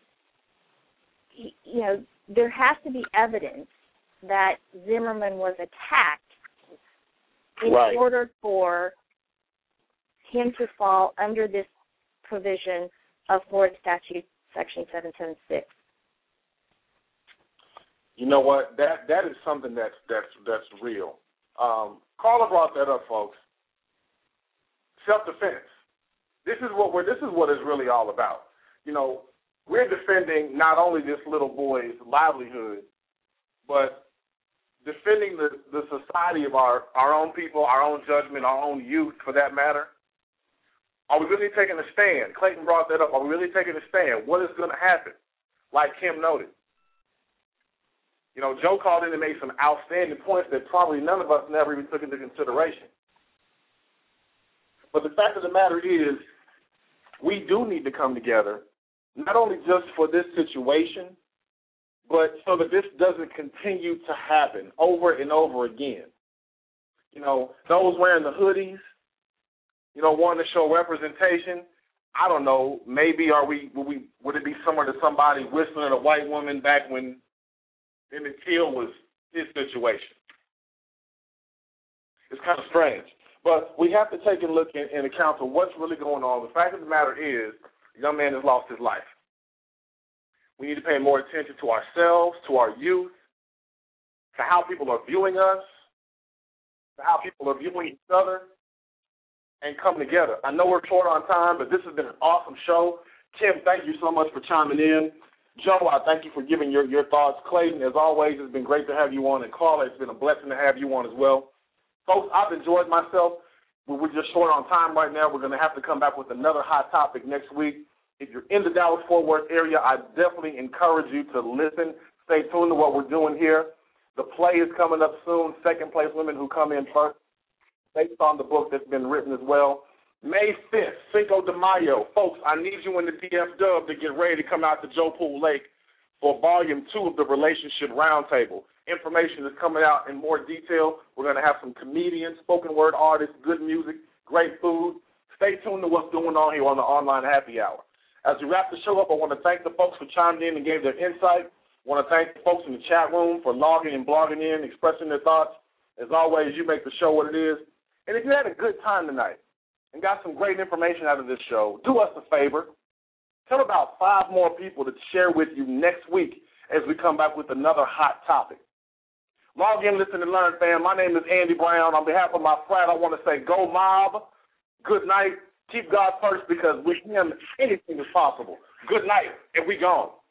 you know, there has to be evidence that Zimmerman was attacked in Right. order for him to fall under this provision of Florida Statute Section seven seventy-six. You know what? That that is something that's that's that's real. Um, Carla brought that up, folks. Self-defense. This is what we're. This is what it's really all about. You know, we're defending not only this little boy's livelihood, but defending the, the society of our, our own people, our own judgment, our own youth, for that matter. Are we really taking a stand? Clayton brought that up. Are we really taking a stand? What is going to happen? Like Kim noted. You know, Joe called in and made some outstanding points that probably none of us never even took into consideration. But the fact of the matter is, we do need to come together, not only just for this situation, but so that this doesn't continue to happen over and over again. You know, those wearing the hoodies, you know, wanting to show representation, I don't know, maybe are we would, we, would it be similar to somebody whistling at a white woman back when Emmett Till was his situation? It's kind of strange. But we have to take a look in, in account of what's really going on. The fact of the matter is, the young man has lost his life. We need to pay more attention to ourselves, to our youth, to how people are viewing us, to how people are viewing each other, and come together. I know we're short on time, but this has been an awesome show. Kim, thank you so much for chiming in. Joe, I thank you for giving your, your thoughts. Clayton, as always, it's been great to have you on. And Carla, it's been a blessing to have you on as well. Folks, I've enjoyed myself. We're just short on time right now. We're going to have to come back with another hot topic next week. If you're in the Dallas-Fort Worth area, I definitely encourage you to listen. Stay tuned to what we're doing here. The play is coming up soon, Second Place Women Who Come In First, based on the book that's been written as well. May fifth, Cinco de Mayo. Folks, I need you in the D F W to get ready to come out to Joe Pool Lake for volume two of the Relationship Roundtable. Information is coming out in more detail. We're going to have some comedians, spoken word artists, good music, great food. Stay tuned to what's going on here on the Online Happy Hour. As we wrap the show up, I want to thank the folks for chiming in and gave their insight. I want to thank the folks in the chat room for logging and blogging in, expressing their thoughts. As always, you make the show what it is. And if you had a good time tonight, and got some great information out of this show, do us a favor. Tell about five more people to share with you next week as we come back with another hot topic. Log in, listen, and learn, fam. My name is Andy Brown. On behalf of my frat, I want to say go mob. Good night. Keep God first, because with him, anything is possible. Good night, and we gone.